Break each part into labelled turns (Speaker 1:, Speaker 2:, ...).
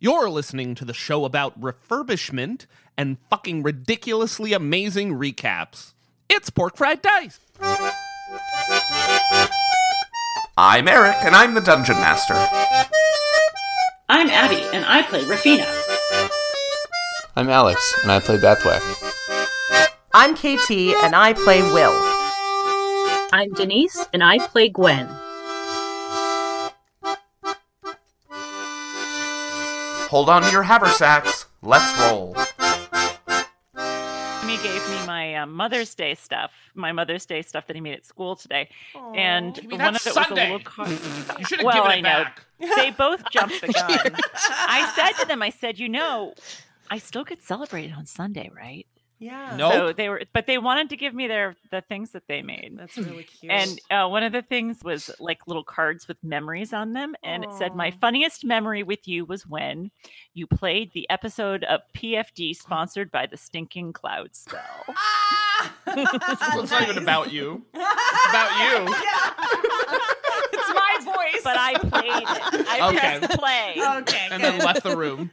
Speaker 1: You're listening to the show about refurbishment and fucking ridiculously amazing recaps. It's Pork Fried Dice.
Speaker 2: I'm Eric, and I'm the Dungeon Master.
Speaker 3: I'm Abby, and I play Rafina.
Speaker 4: I'm Alex, and I play Bethwick.
Speaker 5: I'm KT, and I play Will.
Speaker 6: I'm Denise, and I play Gwen.
Speaker 2: Hold on to your haversacks. Let's roll.
Speaker 7: He gave me my Mother's Day stuff. My Mother's Day stuff that he made at school today.
Speaker 1: Aww.
Speaker 7: And
Speaker 1: You mean
Speaker 7: one
Speaker 1: that's
Speaker 7: of it was
Speaker 1: Sunday.
Speaker 7: a little card.
Speaker 1: You should have given it back.
Speaker 7: They both jumped the gun. I said to them, I said, I still get celebrated on Sunday, right?
Speaker 5: Yeah.
Speaker 1: Nope.
Speaker 7: So they wanted to give me the things that they made.
Speaker 5: That's really cute.
Speaker 7: And one of the things was like little cards with memories on them. And it said, my
Speaker 5: Aw.
Speaker 7: funniest memory with you was when you played the episode of PFD sponsored by the Stinking Cloud Spell.
Speaker 1: It's not even about you. It's about you.
Speaker 5: It's my voice.
Speaker 7: But I played it. I
Speaker 1: Okay.
Speaker 7: pressed play.
Speaker 5: Okay,
Speaker 1: And
Speaker 5: good.
Speaker 1: then left the room.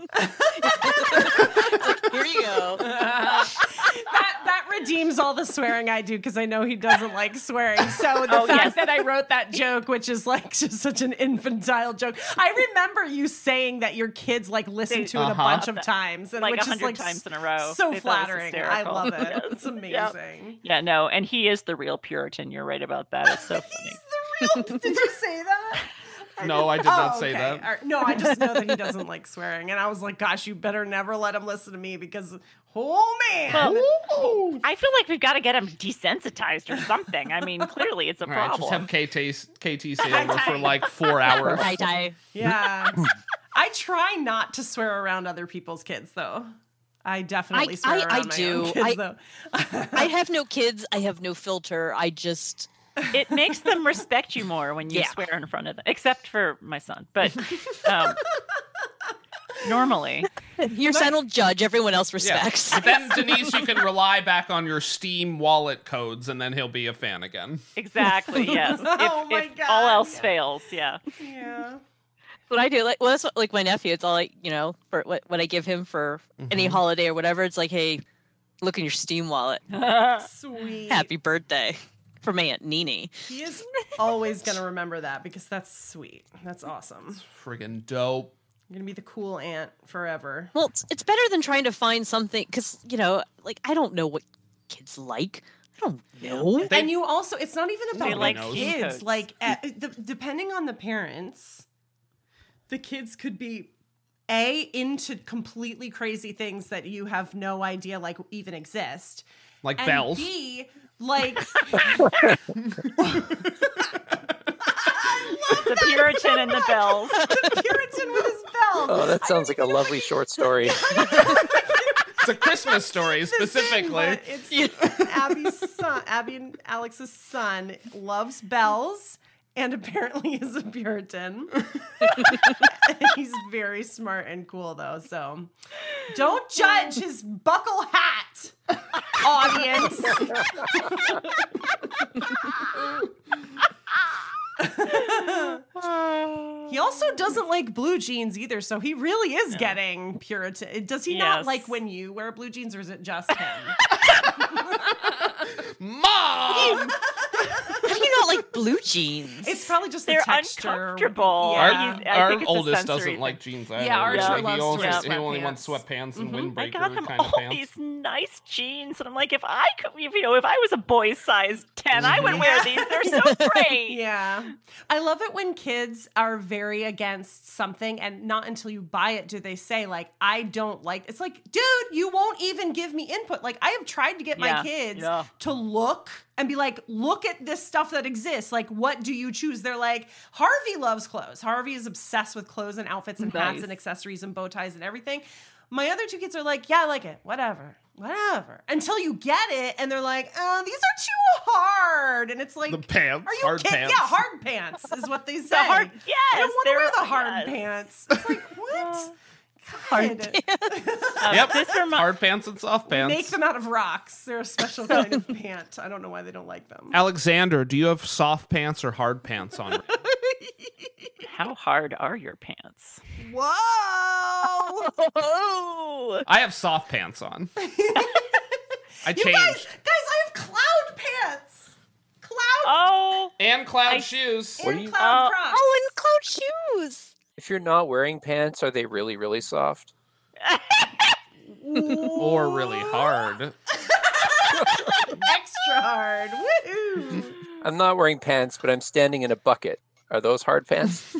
Speaker 6: Here you go.
Speaker 5: That redeems all the swearing I do because I know he doesn't like swearing. So the fact that I wrote that joke, which is like just such an infantile joke, I remember you saying that your kids like listen to it a bunch of times, and
Speaker 7: Like
Speaker 5: which is
Speaker 7: 100
Speaker 5: like
Speaker 7: times in a row.
Speaker 5: so
Speaker 7: They thought it was
Speaker 5: flattering. I
Speaker 7: hysterical.
Speaker 5: love it.
Speaker 7: Yes.
Speaker 5: It's amazing.
Speaker 7: Yeah, no, and he is the real Puritan. You're right about that. It's so funny.
Speaker 5: Did you say that?
Speaker 1: No, I did not say that.
Speaker 5: All right. No, I just know that he doesn't like swearing, and I was like, "Gosh, you better never let him listen to me because, oh man."
Speaker 7: Well, I feel like we've got to get him desensitized or something. I mean, clearly it's a
Speaker 1: All right,
Speaker 7: problem.
Speaker 1: just have KT say over for like 4 hours.
Speaker 6: Tie.
Speaker 5: Yeah. I try not to swear around other people's kids, though. I definitely swear around
Speaker 6: I
Speaker 5: my
Speaker 6: do.
Speaker 5: own kids, though.
Speaker 6: I have no kids. I have no filter. I just...
Speaker 7: It makes them respect you more when you swear in front of them, except for my son. But normally,
Speaker 6: Your son will judge. Everyone else respects.
Speaker 1: But then, Denise, you can rely back on your Steam wallet codes, and then he'll be a fan again.
Speaker 7: exactly, yes.
Speaker 5: Oh my
Speaker 7: if
Speaker 5: God,
Speaker 7: all else
Speaker 5: yeah.
Speaker 7: fails, yeah.
Speaker 5: Yeah.
Speaker 6: What I do, that's what, like my nephew. It's all like, for what I give him for any holiday or whatever. It's like, hey, look in your Steam wallet.
Speaker 5: Sweet.
Speaker 6: Happy birthday for my Aunt Nini.
Speaker 5: He is always going to remember that because that's sweet. That's awesome.
Speaker 1: Friggin' dope.
Speaker 5: You're going to be the cool aunt forever.
Speaker 6: Well, it's better than trying to find something because like I don't know what kids like. I don't know.
Speaker 5: And you also, it's not even about
Speaker 7: like
Speaker 5: the
Speaker 7: knows.
Speaker 5: kids.
Speaker 7: Codes.
Speaker 5: Like, depending on the parents, the kids could be into completely crazy things that you have no idea like even exist.
Speaker 1: Like
Speaker 5: And
Speaker 1: bells.
Speaker 5: B, like
Speaker 7: The Puritan and the bells.
Speaker 5: the Puritan with his bells.
Speaker 4: Oh, that sounds like a lovely short story.
Speaker 1: It's a Christmas story, specifically.
Speaker 5: It's Abby's son. Abby and Alex's son loves bells and apparently is a Puritan. He's very smart and cool, though. So don't judge his buckle hat, audience. He also doesn't like blue jeans either, so he really is getting Puritan. Does he not
Speaker 7: Yes.
Speaker 5: like when you wear blue jeans, or is it just him?
Speaker 1: Mom!
Speaker 6: How do you not like blue jeans?
Speaker 5: It's probably just the
Speaker 7: They're
Speaker 5: texture.
Speaker 7: uncomfortable.
Speaker 5: Yeah.
Speaker 7: I
Speaker 1: Our
Speaker 7: think it's a
Speaker 1: oldest
Speaker 7: sensory
Speaker 1: doesn't
Speaker 7: thing.
Speaker 1: like jeans.
Speaker 5: Yeah, Archer
Speaker 1: Like,
Speaker 5: loves
Speaker 1: he
Speaker 5: to wear
Speaker 1: he only
Speaker 5: sweatpants.
Speaker 1: wants sweatpants and
Speaker 7: I
Speaker 1: windbreaker
Speaker 7: got him
Speaker 1: kind of
Speaker 7: all
Speaker 1: pants.
Speaker 7: these nice jeans, and I'm like, if I could, if I was a boy size 10, I would wear these. They're so great.
Speaker 5: Yeah. I love it when kids are very against something and not until you buy it do they say like, I don't like, it's like, dude, you won't even give me input. Like I have tried to get my
Speaker 7: Yeah.
Speaker 5: kids
Speaker 7: Yeah.
Speaker 5: to look and be like, look at this stuff that exists. Like, what do you choose? They're like, Harvey loves clothes. Harvey is obsessed with clothes and outfits and hats
Speaker 7: Nice.
Speaker 5: and accessories and bow ties and everything. My other two kids are like, yeah, I like it. Whatever. Until you get it, and they're like, these are too hard. And it's like,
Speaker 1: The pants,
Speaker 5: are you
Speaker 1: hard
Speaker 5: kidding?
Speaker 1: pants.
Speaker 5: Yeah, hard pants is what they say.
Speaker 7: hard-
Speaker 5: I
Speaker 7: yes,
Speaker 5: don't want to wear the
Speaker 7: they're-
Speaker 5: hard
Speaker 7: yes.
Speaker 5: pants. It's like, what?
Speaker 6: Hard
Speaker 5: God.
Speaker 1: Yep,
Speaker 7: This remi-
Speaker 1: hard pants and soft pants.
Speaker 5: Make them out of rocks. They're a special kind of pant. I don't know why they don't like them.
Speaker 1: Alexander, do you have soft pants or hard pants on?
Speaker 7: How hard are your pants?
Speaker 5: Whoa!
Speaker 6: Oh!
Speaker 1: I have soft pants on. I
Speaker 5: You
Speaker 1: changed.
Speaker 5: guys, I have cloud pants. Cloud
Speaker 7: Oh,
Speaker 1: And cloud shoes.
Speaker 8: What do
Speaker 5: and
Speaker 8: you-
Speaker 5: cloud Crocs.
Speaker 6: Oh, and cloud shoes.
Speaker 8: If you're not wearing pants, are they really, really soft?
Speaker 1: Or really hard.
Speaker 5: Extra hard. Woohoo!
Speaker 8: I'm not wearing pants, but I'm standing in a bucket. Are those hard pants?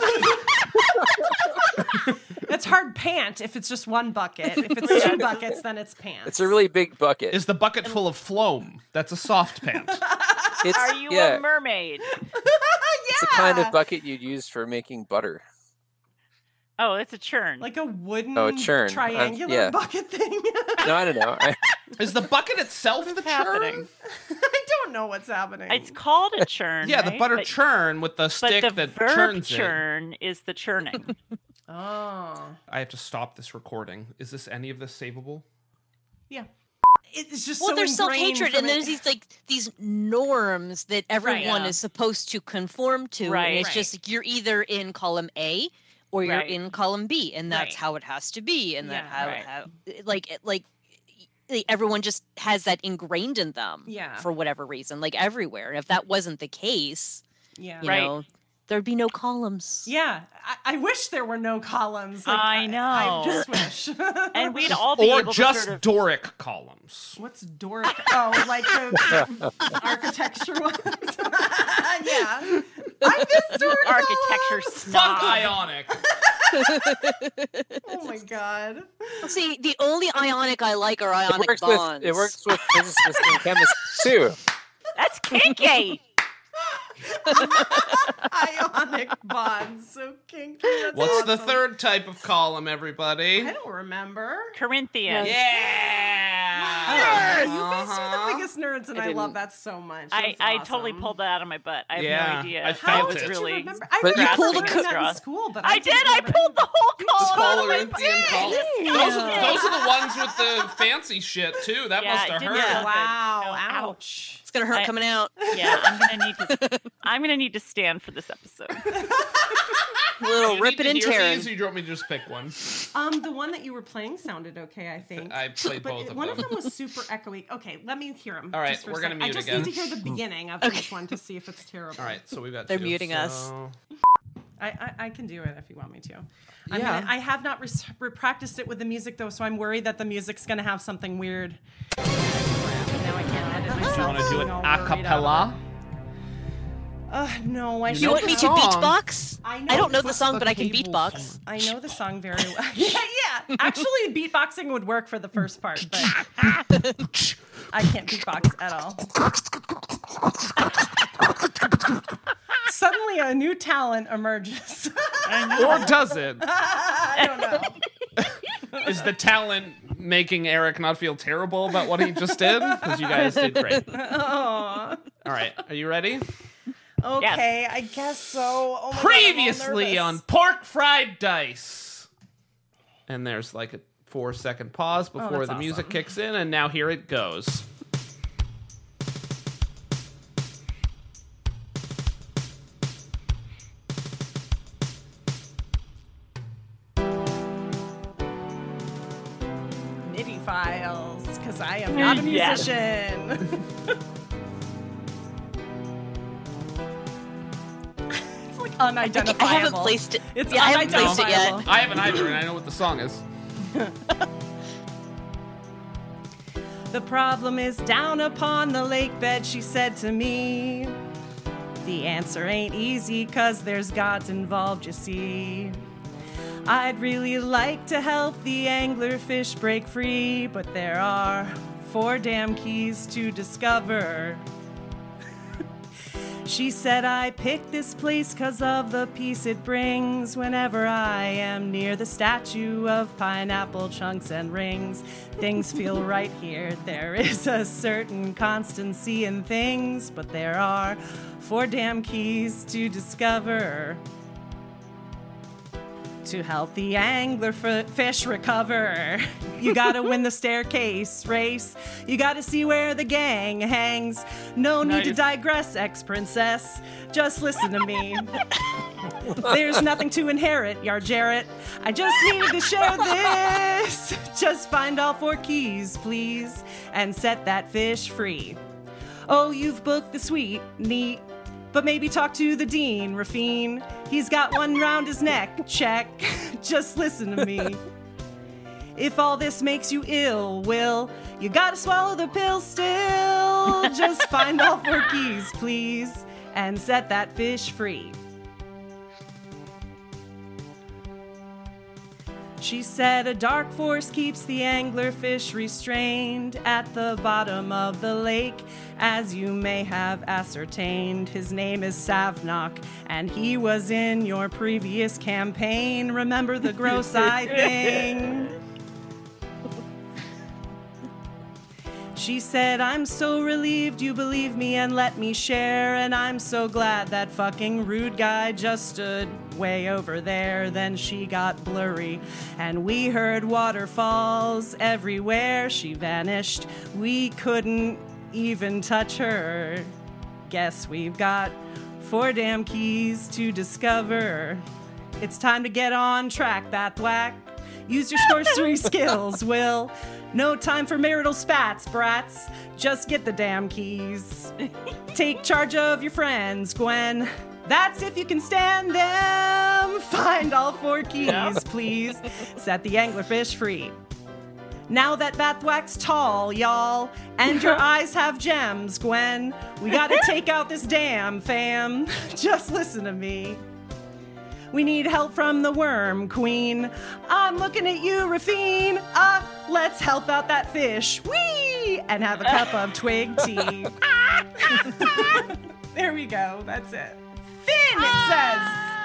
Speaker 5: It's hard pant if it's just one bucket. If it's two buckets, then it's pants.
Speaker 8: It's a really big bucket.
Speaker 1: Is the bucket full of phloem? That's a soft pant.
Speaker 8: It's,
Speaker 7: are you
Speaker 8: yeah,
Speaker 7: a mermaid?
Speaker 8: it's the kind of bucket you'd use for making butter.
Speaker 7: Oh, it's a churn.
Speaker 5: like a wooden
Speaker 8: Oh, churn.
Speaker 5: triangular
Speaker 8: Yeah.
Speaker 5: bucket thing.
Speaker 8: No, I don't know.
Speaker 1: Is the bucket itself the
Speaker 7: happening?
Speaker 1: churn?
Speaker 5: I don't know what's happening.
Speaker 7: It's called a churn.
Speaker 1: Yeah, the
Speaker 7: right?
Speaker 1: butter
Speaker 7: But-
Speaker 1: churn with the
Speaker 7: But
Speaker 1: stick
Speaker 7: the
Speaker 1: that
Speaker 7: verb
Speaker 1: churns it.
Speaker 7: churn is the churning.
Speaker 5: Oh.
Speaker 1: I have to stop this recording. Is this any of this savable?
Speaker 5: Yeah. It's just
Speaker 6: Well,
Speaker 5: so
Speaker 6: there's
Speaker 5: ingrained
Speaker 6: self-hatred,
Speaker 5: from
Speaker 6: and there's these norms that everyone
Speaker 7: yeah.
Speaker 6: is supposed to conform to.
Speaker 7: Right.
Speaker 6: And it's
Speaker 5: Right.
Speaker 6: just like you're either in column A or you're
Speaker 7: Right.
Speaker 6: in column B, and that's
Speaker 5: Right.
Speaker 6: how it has to be. And that
Speaker 5: Yeah.
Speaker 6: how like everyone just has that ingrained in them.
Speaker 5: Yeah.
Speaker 6: For whatever reason, like everywhere. And if that wasn't the case,
Speaker 5: Yeah.
Speaker 6: you
Speaker 7: Right.
Speaker 6: know, there'd be no columns.
Speaker 5: Yeah. I wish there were no columns. Like,
Speaker 7: I know.
Speaker 5: I just wish.
Speaker 7: And we'd all be
Speaker 1: Or
Speaker 7: able
Speaker 1: just
Speaker 7: to sort of...
Speaker 1: Doric columns.
Speaker 5: What's Doric? Oh, like the architecture ones. Yeah. I'm this Doric
Speaker 7: architecture
Speaker 5: column.
Speaker 1: Fuck
Speaker 7: snob.
Speaker 1: Ionic.
Speaker 5: Oh my god.
Speaker 6: See, the only ionic I like are ionic bonds.
Speaker 8: It works with physicists and chemists too.
Speaker 7: That's kinky.
Speaker 5: Ionic bonds. So kinky. That's
Speaker 1: What's the
Speaker 5: awesome.
Speaker 1: third type of column, everybody?
Speaker 5: I don't remember.
Speaker 7: Corinthian.
Speaker 1: Yeah.
Speaker 5: You guys are the biggest nerds, and I,
Speaker 8: didn't-
Speaker 5: love that so much.
Speaker 7: I
Speaker 5: That's
Speaker 7: totally
Speaker 5: awesome.
Speaker 7: pulled that out of my butt. I have
Speaker 1: Yeah,
Speaker 7: no idea.
Speaker 1: I
Speaker 5: How
Speaker 1: felt
Speaker 5: did
Speaker 1: it.
Speaker 5: you
Speaker 7: really...
Speaker 5: remember? I
Speaker 8: But
Speaker 5: remember
Speaker 8: you
Speaker 6: pulled a
Speaker 5: learning that
Speaker 7: straw.
Speaker 5: in school, but
Speaker 7: I did.
Speaker 5: didn't
Speaker 7: I
Speaker 5: remember-
Speaker 7: pulled the whole column out of my
Speaker 1: Corinthian
Speaker 7: butt.
Speaker 1: column.
Speaker 7: Yeah.
Speaker 1: Those are the ones with the fancy shit too. That
Speaker 7: Yeah,
Speaker 1: must
Speaker 7: it
Speaker 1: have
Speaker 7: didn't
Speaker 1: hurt.
Speaker 7: feel good.
Speaker 5: Wow!
Speaker 7: No,
Speaker 5: Ouch!
Speaker 6: It's gonna hurt
Speaker 7: I-
Speaker 6: coming out.
Speaker 7: Yeah, I'm gonna need to stand for this episode.
Speaker 6: Little
Speaker 1: You
Speaker 6: rip it
Speaker 1: need
Speaker 6: and
Speaker 1: to hear
Speaker 6: tearing.
Speaker 1: these, or do you want me to just pick one?
Speaker 5: The one that you were playing sounded okay, I think.
Speaker 1: I played
Speaker 5: But
Speaker 1: both of
Speaker 5: one
Speaker 1: them.
Speaker 5: of them was super echoey. Okay, let me hear them.
Speaker 1: All right,
Speaker 5: just for a
Speaker 1: we're gonna
Speaker 5: second.
Speaker 1: mute
Speaker 5: I just
Speaker 1: again.
Speaker 5: need to hear the beginning of each one to see if it's terrible.
Speaker 1: All right, so we've got
Speaker 6: They're
Speaker 1: two,
Speaker 6: muting us.
Speaker 1: so-
Speaker 5: I can do it if you want me to.
Speaker 1: Yeah.
Speaker 5: I have not practiced it with the music though, so I'm worried that the music's gonna have something weird. Now I can't edit myself.
Speaker 1: Do you want to do it
Speaker 5: being all
Speaker 1: a
Speaker 5: worried
Speaker 1: cappella?
Speaker 5: No, I
Speaker 1: You
Speaker 6: You
Speaker 1: know
Speaker 6: want
Speaker 1: the
Speaker 6: me to
Speaker 1: song.
Speaker 6: beatbox?
Speaker 5: I
Speaker 6: I don't know the
Speaker 5: What's
Speaker 6: song,
Speaker 1: the
Speaker 6: but I can
Speaker 1: table
Speaker 6: beatbox.
Speaker 1: song?
Speaker 5: I know the song very well. yeah. Actually, beatboxing would work for the first part, but I can't beatbox at all. Suddenly, a new talent emerges.
Speaker 1: Or does it?
Speaker 5: I don't know.
Speaker 1: Is the talent making Eric not feel terrible about what he just did? Because you guys did great.
Speaker 5: Aw.
Speaker 1: All right, are you ready?
Speaker 5: Okay, I guess so. Oh my God, I'm all
Speaker 1: Previously
Speaker 5: nervous.
Speaker 1: on Pork Fried Dice. And there's like a 4-second pause before
Speaker 5: that's
Speaker 1: the music
Speaker 5: awesome.
Speaker 1: kicks in, and now here it goes.
Speaker 5: MIDI files, because I am not a
Speaker 7: Yes.
Speaker 5: musician. It's like unidentifiable.
Speaker 6: I haven't placed it.
Speaker 5: It's
Speaker 6: Yeah, I haven't placed it yet.
Speaker 5: unidentifiable.
Speaker 1: I haven't either, and I know what the song is.
Speaker 5: The problem is down upon the lake bed, she said to me. The answer ain't easy, 'cause there's gods involved, you see. I'd really like to help the anglerfish break free, but there are 4 damn keys to discover. She said I picked this place 'cause of the peace it brings whenever I am near the statue of pineapple chunks and rings. Things feel right here. There is a certain constancy in things, but there are 4 damn keys to discover. To help the anglerfish recover, you gotta win the staircase race. You gotta see where the gang hangs. No need to
Speaker 7: Nice.
Speaker 5: digress, ex-princess. Just listen to me. There's nothing to inherit, Yar Jarrett. I just needed to share this. Just find all 4 keys, please, and set that fish free. Oh, you've booked the suite, neat. But maybe talk to the dean, Rafine. He's got one round his neck, check. Just listen to me. If all this makes you ill, Will, you gotta swallow the pill still. Just find all 4 keys, please, and set that fish free. She said a dark force keeps the anglerfish restrained at the bottom of the lake. As you may have ascertained, his name is Savnok, and he was in your previous campaign. Remember the gross eye thing? She said, I'm so relieved you believe me and let me share, and I'm so glad that fucking rude guy just stood way over there. Then she got blurry, and we heard waterfalls everywhere. She vanished. We couldn't even touch her. Guess we've got 4 damn keys to discover. It's time to get on track, Bathwack. Use your sorcery skills, Will. No time for marital spats, brats. Just get the damn keys. Take charge of your friends, Gwen. That's if you can stand them. Find all 4 keys, please. Set the anglerfish free. Now that Bathwack's tall, y'all, and your eyes have gems, Gwen, we gotta take out this dam, fam. Just listen to me. We need help from the worm queen. I'm looking at you, Rafine. Let's help out that fish. Whee! And have a cup of twig tea. There we go. That's it. Finn, it says.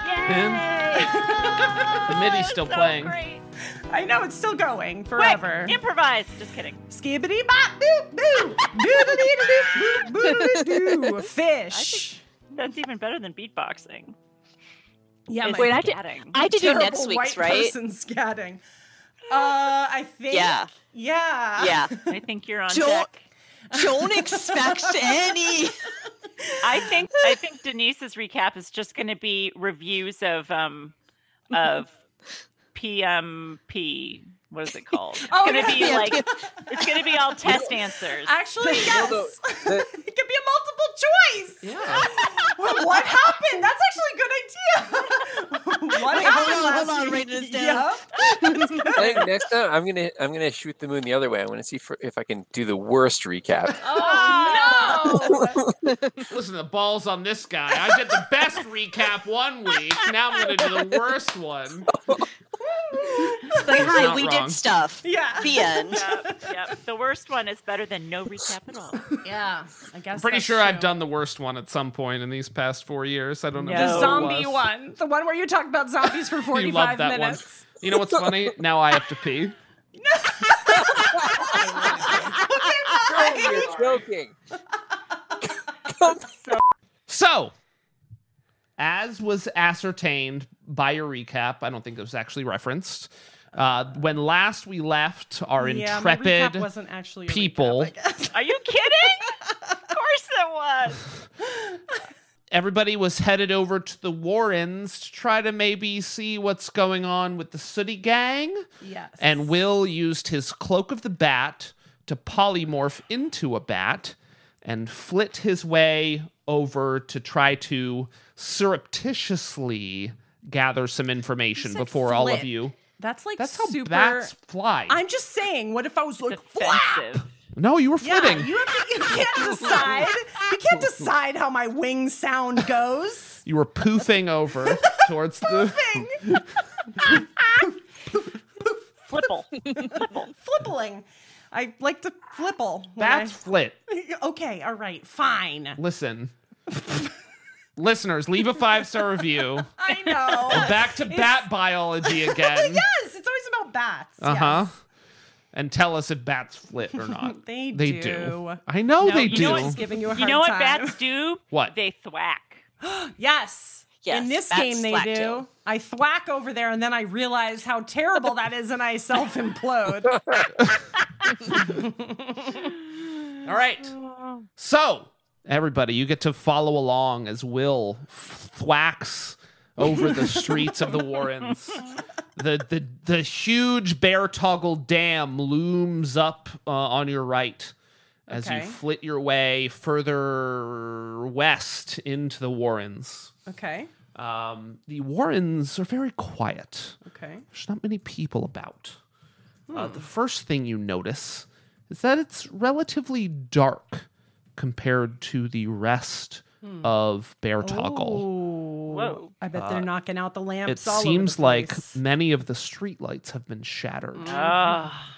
Speaker 1: The MIDI's still playing.
Speaker 7: Great.
Speaker 5: I know, it's still going forever.
Speaker 7: Quick, improvise. Just kidding.
Speaker 5: Skibbity bop boop boo. Doodly doo boo. Fish.
Speaker 7: That's even better than beatboxing.
Speaker 5: Yeah,
Speaker 7: It's
Speaker 6: Wait,
Speaker 7: scatting.
Speaker 6: I had to do
Speaker 5: terrible
Speaker 6: next week's,
Speaker 5: white
Speaker 6: right?
Speaker 5: person scatting. I think.
Speaker 6: Yeah.
Speaker 5: Yeah.
Speaker 6: Yeah.
Speaker 7: I think you're on
Speaker 6: Don't-
Speaker 7: deck.
Speaker 6: Don't expect any.
Speaker 7: I think Denise's recap is just going to be reviews of PMP. What is it called? It's
Speaker 5: Oh,
Speaker 7: going to
Speaker 5: yeah.
Speaker 7: be like it's going to be all test answers.
Speaker 5: Actually, yes.
Speaker 8: the-
Speaker 5: It could be a multiple choice.
Speaker 1: Yeah.
Speaker 5: What happened? That's actually a good idea. What
Speaker 6: Wait,
Speaker 5: happened
Speaker 6: hold
Speaker 5: last
Speaker 6: on,
Speaker 5: week?
Speaker 6: writing this down.
Speaker 5: Yep.
Speaker 8: I think next time I'm gonna shoot the moon the other way. I'm gonna see if I can do the worst recap.
Speaker 5: Oh no!
Speaker 1: Listen, the ball's on this guy. I did the best recap one week. Now I'm going to do the worst one.
Speaker 6: Like, hi,
Speaker 1: not
Speaker 6: we
Speaker 1: wrong.
Speaker 6: did stuff.
Speaker 5: Yeah.
Speaker 6: The end.
Speaker 7: Yep. The worst one is better than no recap at all.
Speaker 5: Yeah. I guess.
Speaker 1: I'm pretty
Speaker 5: that's
Speaker 1: sure
Speaker 5: true.
Speaker 1: I've done the worst one at some point in these past 4 years. I don't know.
Speaker 7: No.
Speaker 5: the
Speaker 1: what it
Speaker 5: zombie
Speaker 1: was.
Speaker 5: one, the one where you talk about zombies for
Speaker 1: You
Speaker 5: 45
Speaker 1: love that
Speaker 5: minutes.
Speaker 1: one. You know what's funny? Now I have to pee.
Speaker 8: You're joking.
Speaker 1: So, as was ascertained by your recap, I don't think it was actually referenced. When last we left our
Speaker 5: Yeah, my recap
Speaker 1: intrepid
Speaker 5: wasn't actually a
Speaker 1: people,
Speaker 5: recap, I guess.
Speaker 7: Are you kidding? Of course it was.
Speaker 1: everybody was headed over to the Warrens to try to maybe see what's going on with the Sooty Gang.
Speaker 5: Yes.
Speaker 1: And Will used his Cloak of the Bat to polymorph into a bat and flit his way over to try to surreptitiously gather some information
Speaker 5: said
Speaker 1: before all of
Speaker 5: flit.
Speaker 1: you.
Speaker 5: That's like
Speaker 1: That's how
Speaker 5: super.
Speaker 1: bats fly.
Speaker 5: I'm just saying. What if I was like flap?
Speaker 7: Defensive.
Speaker 1: No, you were
Speaker 5: Yeah,
Speaker 1: flitting.
Speaker 5: you can't decide. You can't decide how my wing sound goes.
Speaker 1: You were poofing over towards the...
Speaker 7: Flipple.
Speaker 5: Flippling. I like to flipple. when
Speaker 1: Bats flit.
Speaker 5: Okay, all right, fine.
Speaker 1: Listen. Listeners, leave a 5-star review.
Speaker 5: I know.
Speaker 1: Back to bat biology again.
Speaker 5: Yes, it's always about bats.
Speaker 1: Uh-huh.
Speaker 5: Yes.
Speaker 1: And tell us if bats flit or not.
Speaker 5: They
Speaker 1: do.
Speaker 5: do.
Speaker 1: I know
Speaker 7: No,
Speaker 1: they
Speaker 7: you
Speaker 1: do.
Speaker 7: know
Speaker 5: I'm just giving you a hard
Speaker 7: You know what
Speaker 5: time.
Speaker 7: bats do?
Speaker 1: What?
Speaker 7: They thwack.
Speaker 5: Yes.
Speaker 6: Yes,
Speaker 5: In this
Speaker 6: bats
Speaker 5: game, they
Speaker 6: thwack
Speaker 5: do.
Speaker 6: too.
Speaker 5: I thwack over there, and then I realize how terrible that is, and I self-implode.
Speaker 1: All right. So, everybody, you get to follow along as Will thwacks over the streets of the Warrens. The huge Bear Toggle Dam looms up on your right as you flit your way further west into the Warrens.
Speaker 5: Okay.
Speaker 1: The Warrens are very quiet.
Speaker 5: Okay.
Speaker 1: There's not many people about. The first thing you notice is that it's relatively dark compared to the rest of Bear Toggle.
Speaker 7: Whoa.
Speaker 5: I bet they're knocking out the lamps.
Speaker 1: It
Speaker 5: all over
Speaker 1: seems
Speaker 5: the
Speaker 1: like
Speaker 5: place.
Speaker 1: many of the streetlights have been shattered.
Speaker 7: Ah.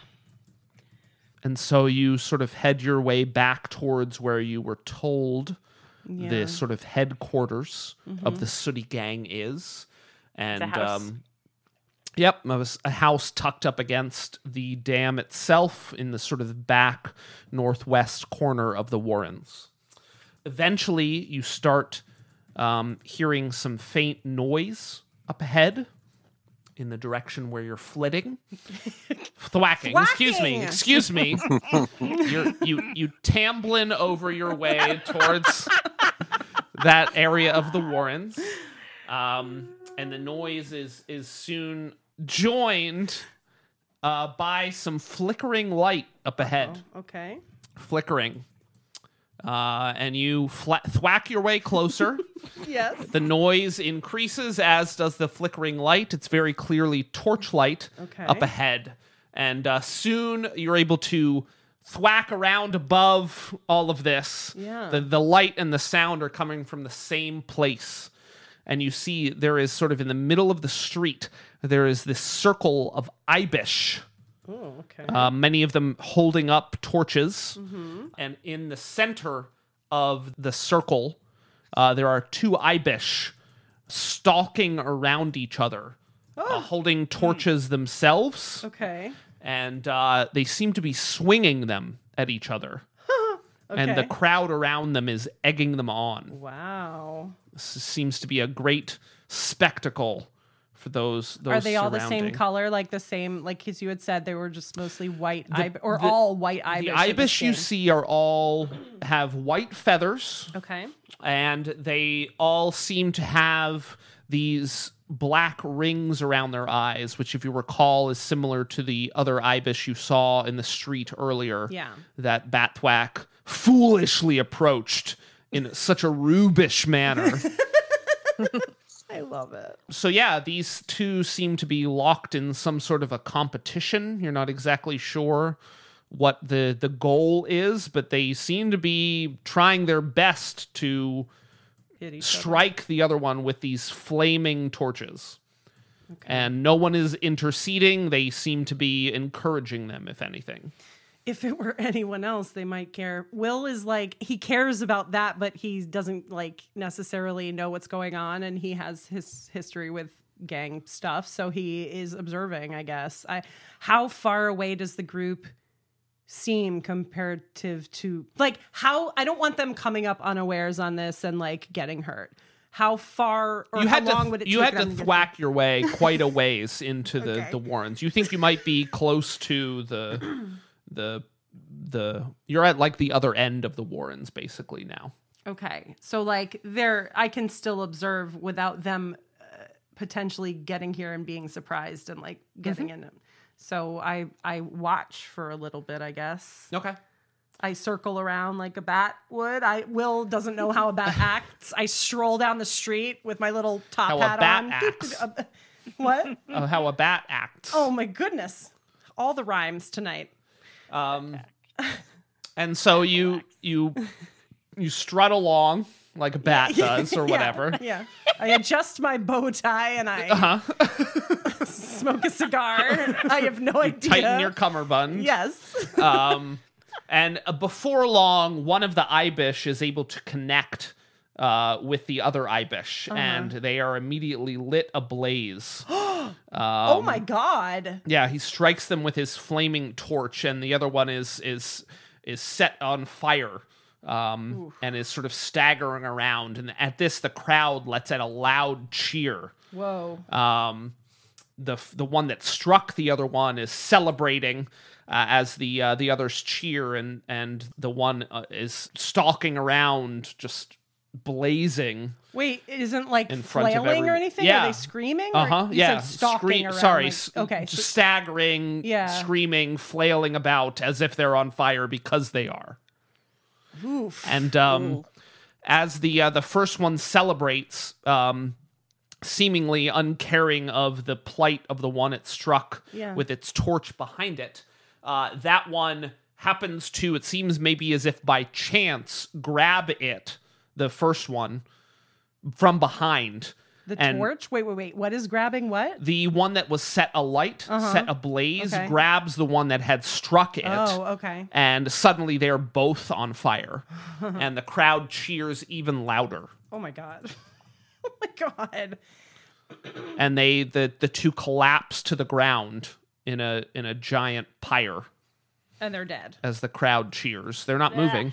Speaker 1: And so you sort of head your way back towards where you were told the sort of headquarters of the Sooty Gang is. And
Speaker 7: The house.
Speaker 1: Yep, it was a house tucked up against the dam itself in the sort of back northwest corner of the Warrens. Eventually, you start hearing some faint noise up ahead in the direction where you're flitting. Thwacking. Excuse me. You tamblin over your way towards that area of the Warrens. And the noise is soon joined by some flickering light up ahead.
Speaker 5: Okay.
Speaker 1: Flickering. And you thwack your way closer.
Speaker 5: Yes.
Speaker 1: The noise increases, as does the flickering light. It's very clearly torchlight up ahead. And soon you're able to thwack around above all of this.
Speaker 5: Yeah.
Speaker 1: The light and the sound are coming from the same place. And you see there is sort of in the middle of the street, there is this circle of Ibish.
Speaker 5: Oh, okay.
Speaker 1: Many of them holding up torches. And in the center of the circle, there are two Ibish stalking around each other, holding torches themselves.
Speaker 5: Okay.
Speaker 1: And they seem to be swinging them at each other. And the crowd around them is egging them on.
Speaker 5: Wow.
Speaker 1: This seems to be a great spectacle for those
Speaker 5: Are they all the same
Speaker 1: surrounding.
Speaker 5: color? Like the same, like as you had said, they were just mostly white, all white Ibish.
Speaker 1: The
Speaker 5: at
Speaker 1: Ibish you
Speaker 5: skin?
Speaker 1: see are all have white feathers,
Speaker 5: Okay.
Speaker 1: and they all seem to have these black rings around their eyes, which, if you recall, is similar to the other Ibish you saw in the street earlier.
Speaker 5: Yeah.
Speaker 1: That Batthwack foolishly approached in such a rubish manner.
Speaker 5: I love it.
Speaker 1: So yeah, these two seem to be locked in some sort of a competition. You're not exactly sure what the goal is, but they seem to be trying their best to
Speaker 5: Hit each
Speaker 1: strike the other one with these flaming torches. And no one is interceding. They seem to be encouraging them, if anything.
Speaker 5: If it were anyone else, they might care. Will is like, he cares about that, but he doesn't like necessarily know what's going on, and he has his history with gang stuff, so he is observing, I guess. How far away does the group seem comparative to, like, how, I don't want them coming up unawares on this and like getting hurt. How far or how long would it take?
Speaker 1: You had to
Speaker 5: them to get
Speaker 1: thwack your way quite a ways into
Speaker 5: Okay.
Speaker 1: the Warrens. You think you might be close to the you're at like the other end of the Warrens basically now.
Speaker 5: Okay. So like I can still observe without them potentially getting here and being surprised and like getting in. So I watch for a little bit, I guess.
Speaker 1: Okay.
Speaker 5: I circle around like a bat would. Will doesn't know how a bat acts. I stroll down the street with my little top
Speaker 1: How a
Speaker 5: hat
Speaker 1: bat
Speaker 5: on.
Speaker 1: acts.
Speaker 5: What?
Speaker 1: How a bat acts.
Speaker 5: Oh my goodness. All the rhymes tonight.
Speaker 1: And so you strut along like a bat does or whatever.
Speaker 5: Yeah. I adjust my bow tie and I smoke a cigar. I have no idea.
Speaker 1: Tighten your cummerbund.
Speaker 5: Yes.
Speaker 1: And before long, one of the Ibish is able to connect with the other Ibish, and they are immediately lit ablaze.
Speaker 5: Oh my God.
Speaker 1: Yeah, he strikes them with his flaming torch, and the other one is set on fire, and is sort of staggering around. And at this, the crowd lets out a loud cheer.
Speaker 5: Whoa.
Speaker 1: The one that struck the other one is celebrating as the others cheer, and the one is stalking around, just blazing.
Speaker 5: Wait, isn't like
Speaker 1: In front of
Speaker 5: flailing or anything?
Speaker 1: Yeah.
Speaker 5: Are they screaming?
Speaker 1: Uh-huh.
Speaker 5: Or you
Speaker 1: Yeah.
Speaker 5: said stalking around.
Speaker 1: Sorry.
Speaker 5: like- okay. so-
Speaker 1: Staggering,
Speaker 5: Yeah.
Speaker 1: screaming, flailing about as if they're on fire because they are.
Speaker 5: oof.
Speaker 1: And as the first one celebrates, seemingly uncaring of the plight of the one it struck
Speaker 5: Yeah.
Speaker 1: with its torch behind it, that one happens to, it seems maybe as if by chance, grab it, the first one, from behind.
Speaker 5: The
Speaker 1: and
Speaker 5: torch? Wait. What is grabbing what?
Speaker 1: the one that was set alight, set ablaze,
Speaker 5: Okay.
Speaker 1: grabs the one that had struck it.
Speaker 5: Oh, okay.
Speaker 1: And suddenly they're both on fire. And the crowd cheers even louder.
Speaker 5: Oh my god. Oh my god.
Speaker 1: And the two collapse to the ground in a giant pyre
Speaker 5: And they're dead.
Speaker 1: as the crowd cheers. They're not moving.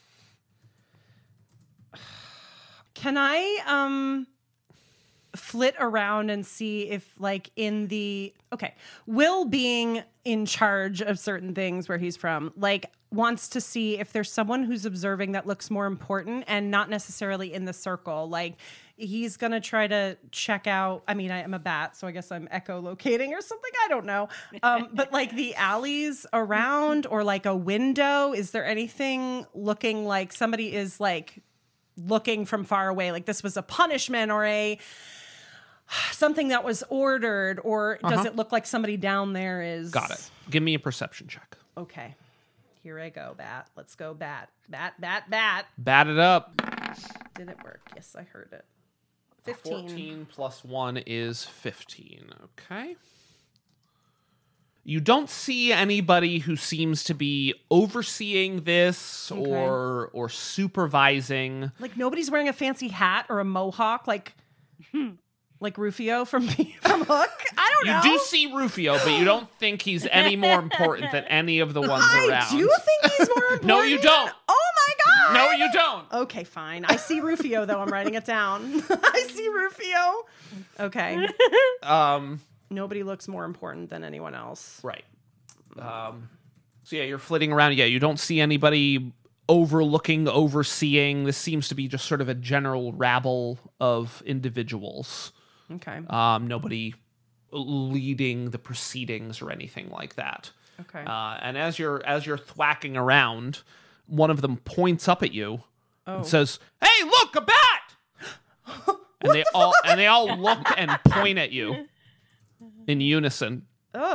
Speaker 5: Can I flit around and see if like in the Will being in charge of certain things where he's from, like wants to see if there's someone who's observing that looks more important and not necessarily in the circle. Like he's gonna try to check out. I mean, I am a bat, so I guess I'm echolocating or something. I don't know. But like the alleys around or like a window, is there anything looking like somebody is like looking from far away, like this was a punishment or a something that was ordered, or does it look like somebody down there is
Speaker 1: Got it. Give me a perception check.
Speaker 5: Okay, here I go. Bat, let's go. Bat.
Speaker 1: Bat it up.
Speaker 5: Did it work? Yes, I heard it. 15.
Speaker 1: 14 plus 1 is 15. Okay. You don't see anybody who seems to be overseeing this or supervising.
Speaker 5: Like nobody's wearing a fancy hat or a mohawk, like Rufio from Hook. I don't know.
Speaker 1: You do see Rufio, but you don't think he's any more important than any of the ones around.
Speaker 5: I do think he's more important.
Speaker 1: No, you don't.
Speaker 5: Oh my god.
Speaker 1: No, you don't.
Speaker 5: Okay, fine. I see Rufio, though. I'm writing it down. I see Rufio. Okay. Nobody looks more important than anyone else.
Speaker 1: Right. So yeah, you're flitting around. Yeah, you don't see anybody overlooking, overseeing. This seems to be just sort of a general rabble of individuals.
Speaker 5: Okay.
Speaker 1: Nobody leading the proceedings or anything like that.
Speaker 5: Okay.
Speaker 1: And as you're thwacking around, one of them points up at you and says, "Hey, look, a bat!" and they all look and point at you in unison.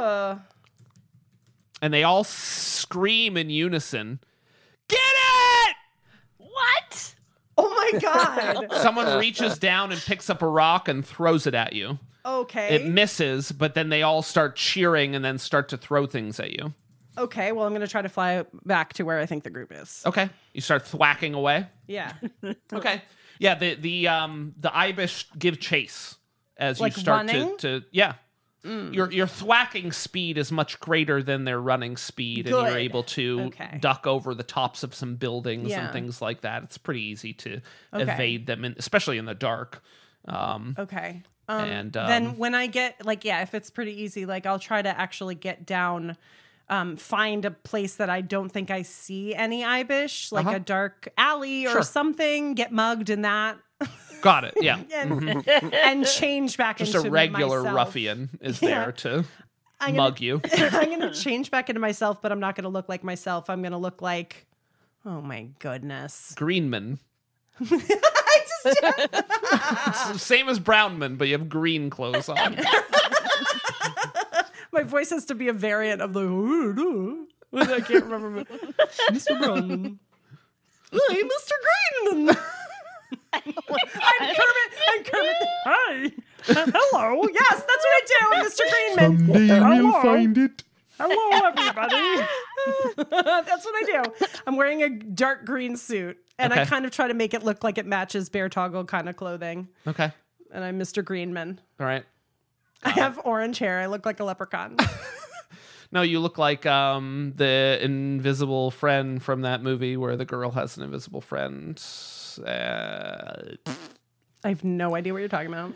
Speaker 1: And they all scream in unison, "Get it!"
Speaker 7: What?
Speaker 5: Oh my god.
Speaker 1: Someone reaches down and picks up a rock and throws it at you.
Speaker 5: Okay.
Speaker 1: It misses, but then they all start cheering and then start to throw things at you.
Speaker 5: Okay, well, I'm going to try to fly back to where I think the group is.
Speaker 1: Okay. You start thwacking away.
Speaker 5: Yeah.
Speaker 1: Okay. Yeah, the Ibish give chase as
Speaker 5: Like
Speaker 1: you start
Speaker 5: running?
Speaker 1: to yeah. Your thwacking speed is much greater than their running speed, and you're
Speaker 5: Good.
Speaker 1: able to
Speaker 5: Okay.
Speaker 1: duck over the tops of some buildings
Speaker 5: Yeah.
Speaker 1: and things like that. It's pretty easy to
Speaker 5: Okay.
Speaker 1: evade them, especially in the dark.
Speaker 5: Okay.
Speaker 1: And
Speaker 5: Then when I get, like, yeah, if it's pretty easy, like, I'll try to actually get down, find a place that I don't think I see any Ibish, like a dark alley or
Speaker 1: Sure.
Speaker 5: something, get mugged in that,
Speaker 1: got it. Yeah.
Speaker 5: and change back
Speaker 1: Just
Speaker 5: into
Speaker 1: a regular
Speaker 5: myself.
Speaker 1: ruffian is
Speaker 5: Yeah.
Speaker 1: there to
Speaker 5: I'm
Speaker 1: mug you.
Speaker 5: I'm going to change back into myself, but I'm not going to look like myself. I'm going to look like, oh my goodness.
Speaker 1: Greenman.
Speaker 5: I just,
Speaker 1: It's the same as Brownman, but you have green clothes on.
Speaker 5: my voice has to be a variant of the, I can't remember. Mr. Brownman. Hey, Mr. Greenman. I'm Kermit. Hi. Hello. Yes, that's what I do, Mr. Greenman.
Speaker 1: Someday
Speaker 5: we'll find
Speaker 1: it.
Speaker 5: Hello, everybody. That's what I do. I'm wearing a dark green suit, and I
Speaker 1: Okay.
Speaker 5: kind of try to make it look like it matches Bear Toggle kind of clothing.
Speaker 1: Okay.
Speaker 5: And I'm Mr. Greenman.
Speaker 1: All right.
Speaker 5: I have orange hair. I look like a leprechaun.
Speaker 1: No, you look like the invisible friend from that movie where the girl has an invisible friend.
Speaker 5: I have no idea what you're talking about.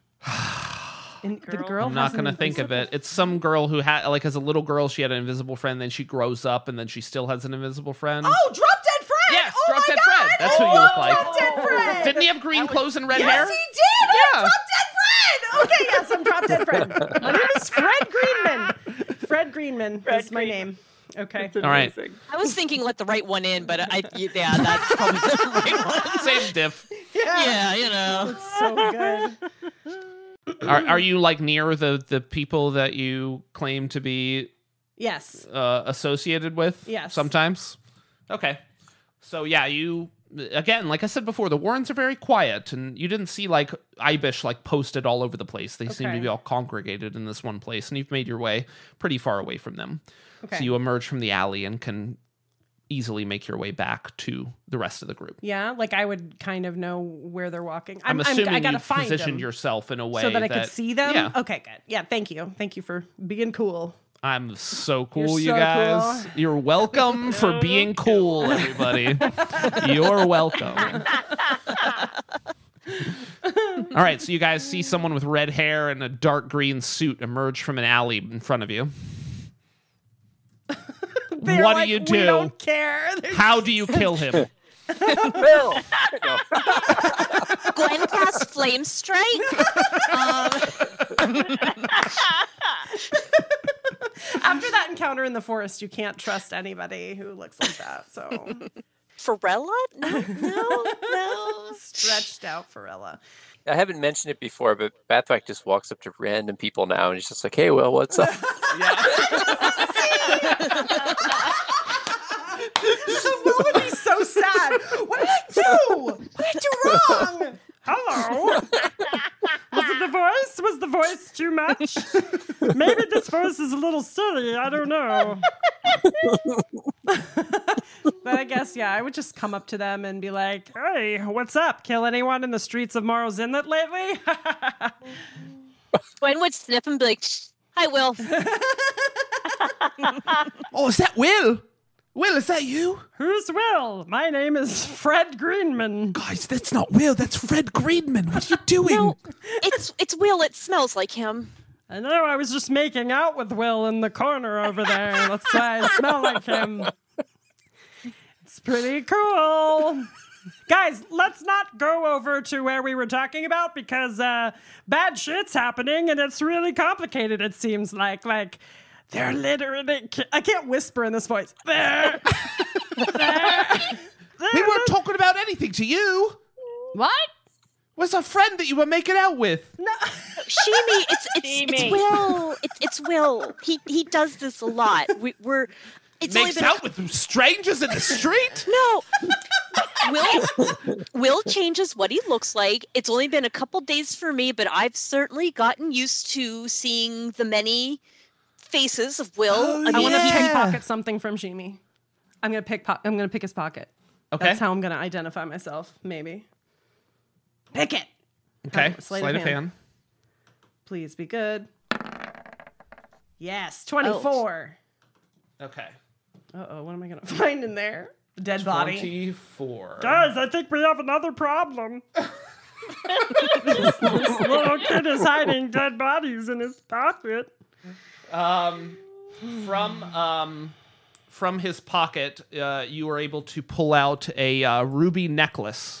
Speaker 5: The girl
Speaker 1: I'm not going to think of it. It's some girl who had, like, as a little girl, she had an invisible friend. Then she grows up, and then she still has an invisible friend.
Speaker 5: Oh, Drop Dead Fred!
Speaker 1: Yes,
Speaker 5: oh
Speaker 1: Drop
Speaker 5: my
Speaker 1: Dead
Speaker 5: God!
Speaker 1: Fred. That's who you look like.
Speaker 5: Drop Dead Fred.
Speaker 1: Didn't he have green clothes and red
Speaker 5: Yes,
Speaker 1: hair?
Speaker 5: he did.
Speaker 1: Yeah.
Speaker 5: Drop Dead Fred. Okay, yes, I'm Drop Dead Fred. My name is Fred Greenman. Fred Greenman is my name. Okay.
Speaker 1: All right.
Speaker 6: I was thinking let the right one in, but yeah, that's probably the right one.
Speaker 1: Same diff.
Speaker 6: Yeah, you know.
Speaker 5: So good.
Speaker 1: Are you like near the people that you claim to be
Speaker 5: Yes.
Speaker 1: associated with?
Speaker 5: Yes.
Speaker 1: Sometimes. Okay. So yeah, you again, like I said before, the Warrens are very quiet, and you didn't see like Ibish like posted all over the place. They seem to
Speaker 5: Okay.
Speaker 1: be all congregated in this one place, and you've made your way pretty far away from them.
Speaker 5: Okay.
Speaker 1: So you emerge from the alley and can easily make your way back to the rest of the group.
Speaker 5: Yeah, like I would kind of know where they're walking.
Speaker 1: I'm assuming
Speaker 5: I gotta
Speaker 1: you
Speaker 5: find
Speaker 1: positioned
Speaker 5: them
Speaker 1: yourself in a way
Speaker 5: so that I could see them.
Speaker 1: Yeah,
Speaker 5: Okay, good. Yeah, thank you. Thank you for being cool.
Speaker 1: I'm so cool,
Speaker 5: You're
Speaker 1: you
Speaker 5: so
Speaker 1: guys.
Speaker 5: cool.
Speaker 1: You're welcome for being cool, everybody. You're welcome. All right, so you guys see someone with red hair and a dark green suit emerge from an alley in front of you.
Speaker 5: They're
Speaker 1: What
Speaker 5: like,
Speaker 1: do you
Speaker 5: We
Speaker 1: do?
Speaker 5: don't care. They're
Speaker 1: How do you kill him?
Speaker 8: Bill. No.
Speaker 6: Gwen cast Flame Strike.
Speaker 5: After that encounter in the forest, you can't trust anybody who looks like that. So
Speaker 6: Pharrella? No.
Speaker 5: stretched out Pharrella.
Speaker 8: I haven't mentioned it before, but Bathwack just walks up to random people now and he's just like, "Hey, Will, what's up?"
Speaker 5: Will would be so sad. What did I do? What did I do wrong?
Speaker 9: Hello. Was it the voice? Was the voice too much? Maybe this voice is a little silly. I don't know.
Speaker 5: But I guess, yeah, I would just come up to them and be like, hey, what's up? Kill anyone in the streets of Morrow's Inlet lately?
Speaker 6: Gwen would sniff and be like, "Hi, Will."
Speaker 1: Oh, is that Will? Will, is that you?
Speaker 9: Who's Will? My name is Fred Greenman.
Speaker 1: Guys, that's not Will. That's Fred Greenman. What are you doing?
Speaker 6: No, it's Will. It smells like him.
Speaker 9: I know, I was just making out with Will in the corner over there. That's why I smell like him. It's pretty cool. Guys, let's not go over to where we were talking about because bad shit's happening and it's really complicated, it seems like. Like, they're literally... I can't whisper in this voice.
Speaker 1: We weren't talking about anything to you.
Speaker 5: What?
Speaker 1: Was a friend that you were making out with.
Speaker 5: No.
Speaker 6: Shimi, it's Will. It's Will. He does this a lot. It's only
Speaker 1: Makes
Speaker 6: been
Speaker 1: out with strangers in the street?
Speaker 6: No. Will changes what he looks like. It's only been a couple days for me, but I've certainly gotten used to seeing the many faces of Will.
Speaker 1: Oh,
Speaker 5: I want to
Speaker 1: Yeah.
Speaker 5: pickpocket something from Shimi. I'm gonna pick his pocket.
Speaker 1: Okay.
Speaker 5: That's how I'm gonna identify myself. Maybe. Pick it.
Speaker 1: Okay.
Speaker 5: Sleight
Speaker 1: Sleight
Speaker 5: of
Speaker 1: of hand.
Speaker 5: Please be good. Yes, 24.
Speaker 1: Okay.
Speaker 5: Uh-oh, what am I gonna find in there? A dead body.
Speaker 1: 24.
Speaker 9: Guys, I think we have another problem. This little kid is hiding dead bodies in his pocket.
Speaker 1: From his pocket, you were able to pull out a ruby necklace,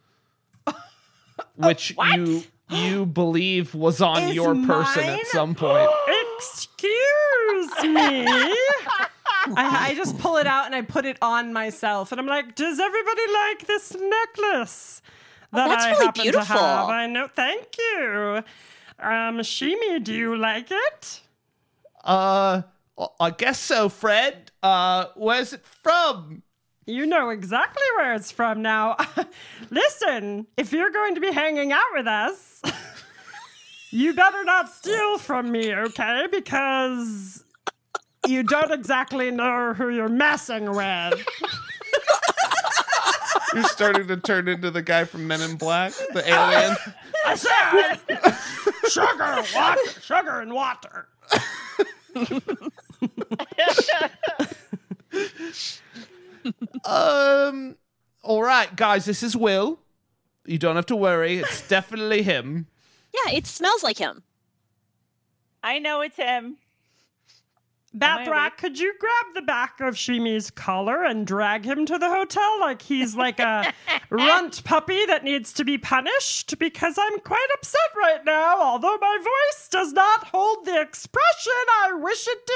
Speaker 1: which you believe was on
Speaker 5: Is
Speaker 1: your person
Speaker 5: mine?
Speaker 1: at some point.
Speaker 9: Excuse me.
Speaker 5: I just pull it out and I put it on myself.
Speaker 9: And I'm like, does everybody like this necklace that
Speaker 6: that's
Speaker 9: I
Speaker 6: really
Speaker 9: happen
Speaker 6: beautiful.
Speaker 9: to have? I know. Thank you. Shimi, do you like it?
Speaker 1: I guess so, Fred. Where's it from?
Speaker 9: You know exactly where it's from now. Listen, if you're going to be hanging out with us, you better not steal from me, okay? Because you don't exactly know who you're messing with.
Speaker 1: You're starting to turn into the guy from Men in Black, the alien.
Speaker 9: I said, sugar and water.
Speaker 1: All right, guys, this is Will. You don't have to worry. It's definitely him.
Speaker 6: Yeah, it smells like him.
Speaker 7: I know it's him.
Speaker 9: Bathrock, could you grab the back of Shimi's collar and drag him to the hotel like he's like a runt puppy that needs to be punished? Because I'm quite upset right now, although my voice does not hold the expression I wish it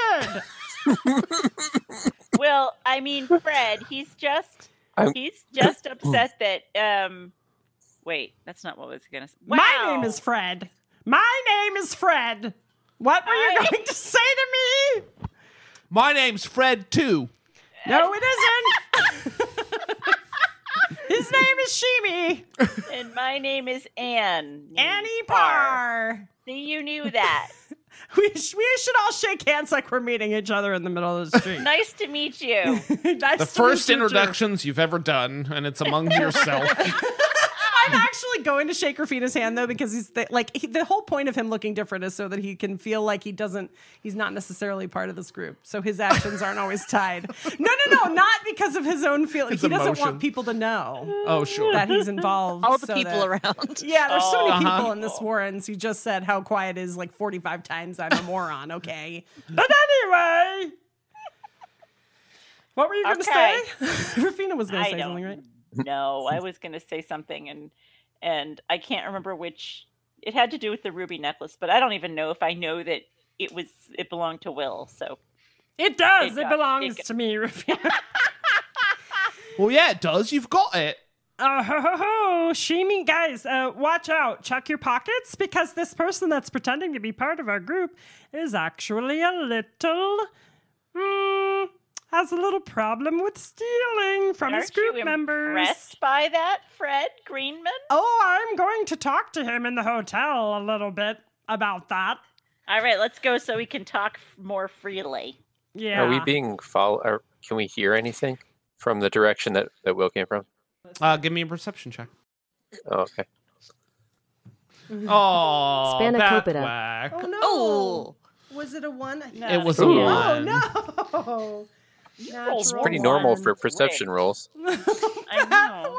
Speaker 9: did.
Speaker 7: Well, I mean, Fred, he's just upset that wait, that's not what I was gonna say. Wow.
Speaker 9: My name is Fred. My name is Fred. What were you going to say to me?
Speaker 1: My name's Fred, too.
Speaker 9: No, it isn't. His name is Shimi.
Speaker 7: And my name is Anne.
Speaker 9: Annie Parr.
Speaker 7: See, you knew that.
Speaker 9: We should all shake hands like we're meeting each other in the middle of the street.
Speaker 7: Nice to meet you.
Speaker 1: The first introductions you've ever done, and it's among yourself.
Speaker 5: I'm actually going to shake Rafina's hand though, because he's the whole point of him looking different is so that he can feel like he's not necessarily part of this group. So his actions aren't always tied. No, not because of his own feelings. He doesn't want people to know.
Speaker 1: Oh, sure.
Speaker 5: That he's involved.
Speaker 6: All the people around.
Speaker 5: Yeah, there's so many people in this Warrens. He just said how quiet is like 45 times I'm a moron, okay?
Speaker 9: But anyway. What were you going to say?
Speaker 5: Rafina was going to say something, right?
Speaker 7: No, I was going to say something, and I can't remember which. It had to do with the ruby necklace, but I don't even know if I know that it belonged to Will. So
Speaker 9: it does. It belongs to me, Rafina.
Speaker 1: Well, yeah, it does. You've got it.
Speaker 9: Shimi, guys, watch out. Check your pockets, because this person that's pretending to be part of our group is actually a little has a little problem with stealing from his group members.
Speaker 7: Impressed by that, Fred Greenman?
Speaker 9: Oh, I'm going to talk to him in the hotel a little bit about that.
Speaker 7: All right, let's go so we can talk more freely.
Speaker 9: Yeah.
Speaker 8: Are we being followed? Can we hear anything from the direction that Will came from?
Speaker 1: Give me a perception check.
Speaker 8: Oh, okay.
Speaker 1: Oh,
Speaker 5: Spanakopita. Oh, no.
Speaker 6: Oh.
Speaker 5: Was it a 1?
Speaker 7: No.
Speaker 1: It was a 1.
Speaker 5: Oh, no.
Speaker 8: It's pretty normal for perception rolls.
Speaker 7: I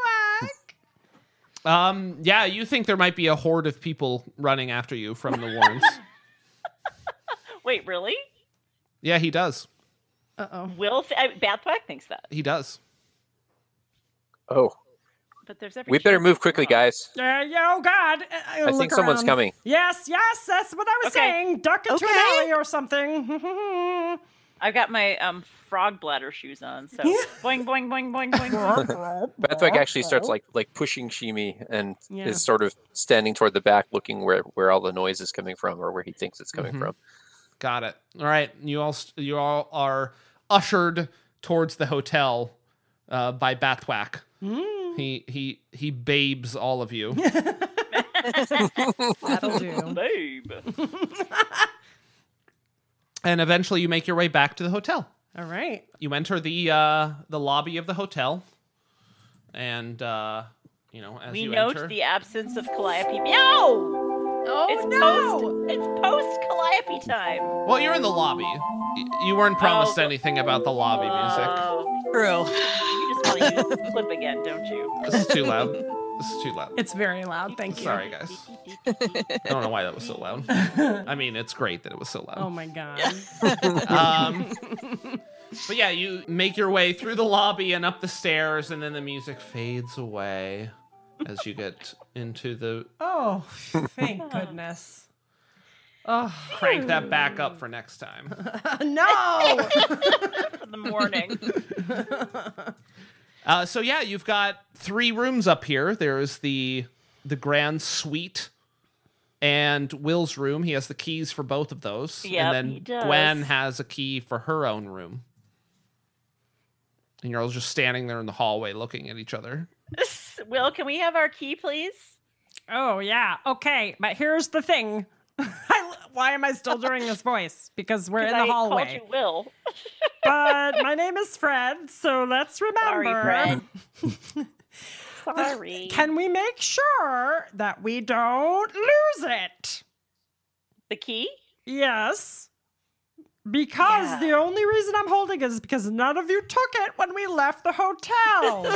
Speaker 7: know.
Speaker 1: Yeah, you think there might be a horde of people running after you from the Warrens.
Speaker 7: Wait, really?
Speaker 1: Yeah, he does.
Speaker 5: Uh-oh.
Speaker 7: Bathwack thinks that.
Speaker 1: He does.
Speaker 8: Oh.
Speaker 7: But there's
Speaker 8: We better move quickly, guys.
Speaker 9: Oh, God.
Speaker 8: I think someone's coming.
Speaker 9: Yes, that's what I was saying. Duck into an alley or something.
Speaker 7: I've got my frog bladder shoes on, so boing, boing, boing, boing, boing.
Speaker 8: Bathwack actually starts like pushing Shimi and is sort of standing toward the back, looking where all the noise is coming from, or where he thinks it's coming from.
Speaker 1: Got it. All right, you all are ushered towards the hotel by Bathwack. He babes all of you.
Speaker 5: That'll do.
Speaker 7: Babe.
Speaker 1: And eventually you make your way back to the hotel.
Speaker 5: All right.
Speaker 1: You enter the lobby of the hotel. And, as
Speaker 7: we
Speaker 1: you
Speaker 7: note
Speaker 1: enter...
Speaker 7: the absence of Calliope. No! It's post Calliope time.
Speaker 1: Well, you're in the lobby. You weren't promised anything about the lobby music.
Speaker 6: True.
Speaker 7: You just want to use this clip again, don't you?
Speaker 1: This is too loud.
Speaker 5: It's very loud. Thank you.
Speaker 1: Sorry, guys. I don't know why that was so loud. I mean, it's great that it was so loud.
Speaker 5: Oh, my God.
Speaker 1: But yeah, you make your way through the lobby and up the stairs, and then the music fades away as you get into the...
Speaker 5: Oh, thank goodness. Oh,
Speaker 1: crank that back up for next time.
Speaker 5: No!
Speaker 7: For the morning.
Speaker 1: So yeah, you've got 3 rooms up here. There's the grand suite and Will's room. He has the keys for both of those.
Speaker 7: Yep,
Speaker 1: and then
Speaker 7: he does.
Speaker 1: Gwen has a key for her own room. And you're all just standing there in the hallway looking at each other.
Speaker 7: Will, can we have our key, please?
Speaker 9: Oh, yeah. Okay, but here's the thing. Why am I still doing this voice? Because we're in the hallway.
Speaker 7: I called you Will.
Speaker 9: But my name is Fred, so let's remember.
Speaker 7: Sorry, Fred. Sorry.
Speaker 9: Can we make sure that we don't lose it?
Speaker 7: The key?
Speaker 9: Yes. Because the only reason I'm holding it is because none of you took it when we left the hotel.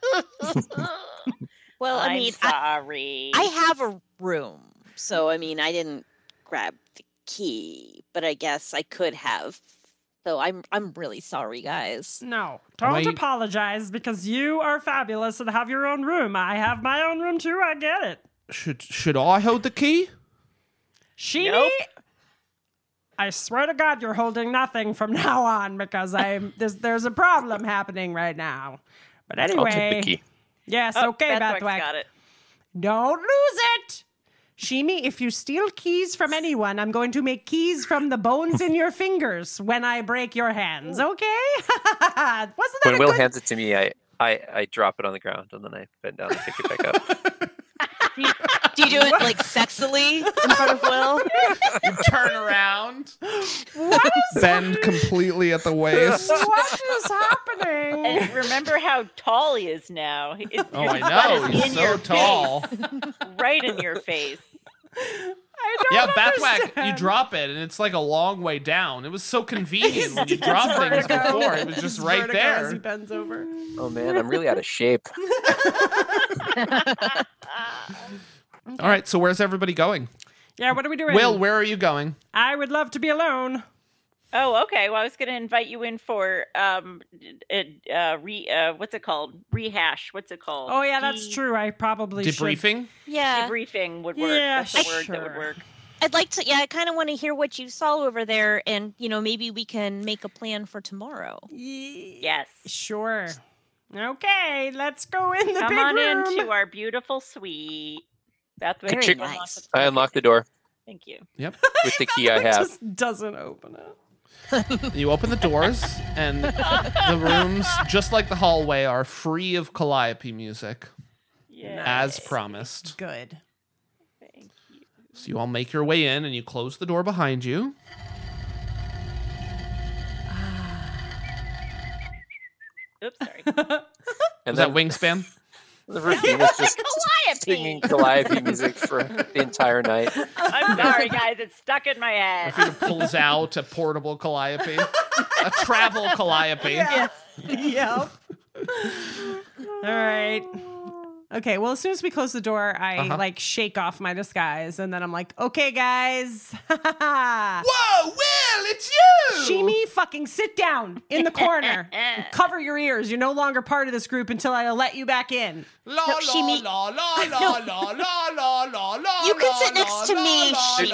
Speaker 6: Well, I mean,
Speaker 7: sorry.
Speaker 6: I have a room, so I mean, I didn't grab the key, but I guess I could have though. I'm really sorry, guys.
Speaker 9: No, don't apologize because you are fabulous and have your own room. I have my own room too. I get it.
Speaker 1: Should I hold the key?
Speaker 9: Sheeny,
Speaker 7: Nope.
Speaker 9: I swear to God, you're holding nothing from now on because there's a problem happening right now. But anyway,
Speaker 8: I'll take the key.
Speaker 9: Yes,
Speaker 7: Oh,
Speaker 9: okay,
Speaker 7: Bathwax
Speaker 9: Bathwax.
Speaker 7: got it.
Speaker 9: Don't lose it. Shimi, if you steal keys from anyone, I'm going to make keys from the bones in your fingers when I break your hands, okay? Wasn't that
Speaker 8: When
Speaker 9: a
Speaker 8: Will
Speaker 9: good...
Speaker 8: hands it to me, I drop it on the ground and then I bend down and pick it back up.
Speaker 6: Do you do it like sexily in front of Will?
Speaker 1: You turn around,
Speaker 9: What is,
Speaker 1: bend completely at the waist.
Speaker 9: what is happening?
Speaker 7: And remember how tall he is now.
Speaker 1: Oh, I know. He's so tall.
Speaker 7: Right in your face.
Speaker 9: I
Speaker 1: Yeah,
Speaker 9: don't
Speaker 1: Bathwack, you
Speaker 9: understand.
Speaker 1: drop it, and it's like a long way down. It was so convenient when you
Speaker 9: It's
Speaker 1: dropped things
Speaker 9: vertigo.
Speaker 1: before. It was
Speaker 9: It's
Speaker 1: just right
Speaker 9: vertigo as he
Speaker 1: there.
Speaker 9: bends over.
Speaker 8: Oh man, I'm really out of shape.
Speaker 1: All right, so where's everybody going?
Speaker 9: Yeah, what are we doing?
Speaker 1: Will, where are you going?
Speaker 9: I would love to be alone.
Speaker 7: Oh, okay. Well, I was going to invite you in for what's it called? Rehash. What's it called?
Speaker 9: Oh, yeah, that's true. I probably should.
Speaker 1: Debriefing?
Speaker 6: Yeah.
Speaker 7: Debriefing would work.
Speaker 9: Yeah,
Speaker 7: That's the word that
Speaker 9: sure.
Speaker 7: would work.
Speaker 6: I'd like to, I kind of want to hear what you saw over there, and, maybe we can make a plan for tomorrow.
Speaker 7: Yes.
Speaker 9: Sure. Okay, let's go in the
Speaker 7: Come
Speaker 9: big
Speaker 7: on
Speaker 9: room.
Speaker 7: into our beautiful suite. That's
Speaker 6: Very
Speaker 7: very
Speaker 6: nice.
Speaker 8: I unlock the door
Speaker 7: Thank you.
Speaker 1: Yep.
Speaker 8: with the key I have.
Speaker 9: Just doesn't open it.
Speaker 1: You open the doors, and the rooms, just like the hallway, are free of Calliope music,
Speaker 7: Yeah.
Speaker 1: as promised.
Speaker 5: Good.
Speaker 7: Thank you.
Speaker 1: So you all make your way in, and you close the door behind you.
Speaker 7: Oops, sorry.
Speaker 8: And
Speaker 1: Is that
Speaker 8: then
Speaker 1: Wingspan?
Speaker 8: the routine is just
Speaker 7: Calliope.
Speaker 8: singing Calliope music for the entire night.
Speaker 7: I'm sorry, guys. It's stuck in my head.
Speaker 1: Rafina pulls out a portable Calliope, a travel Calliope.
Speaker 5: Yep.
Speaker 9: All right. Okay, well, as soon as we close the door, I
Speaker 1: Uh-huh.
Speaker 9: shake off my disguise, and then I'm like, okay, guys.
Speaker 1: Whoa, Will, it's you!
Speaker 9: Shimi, fucking sit down in the corner. And cover your ears. You're no longer part of this group until I let you back in.
Speaker 1: La la
Speaker 6: Shimi-
Speaker 1: la la la la la la la la.
Speaker 6: You can sit next to me,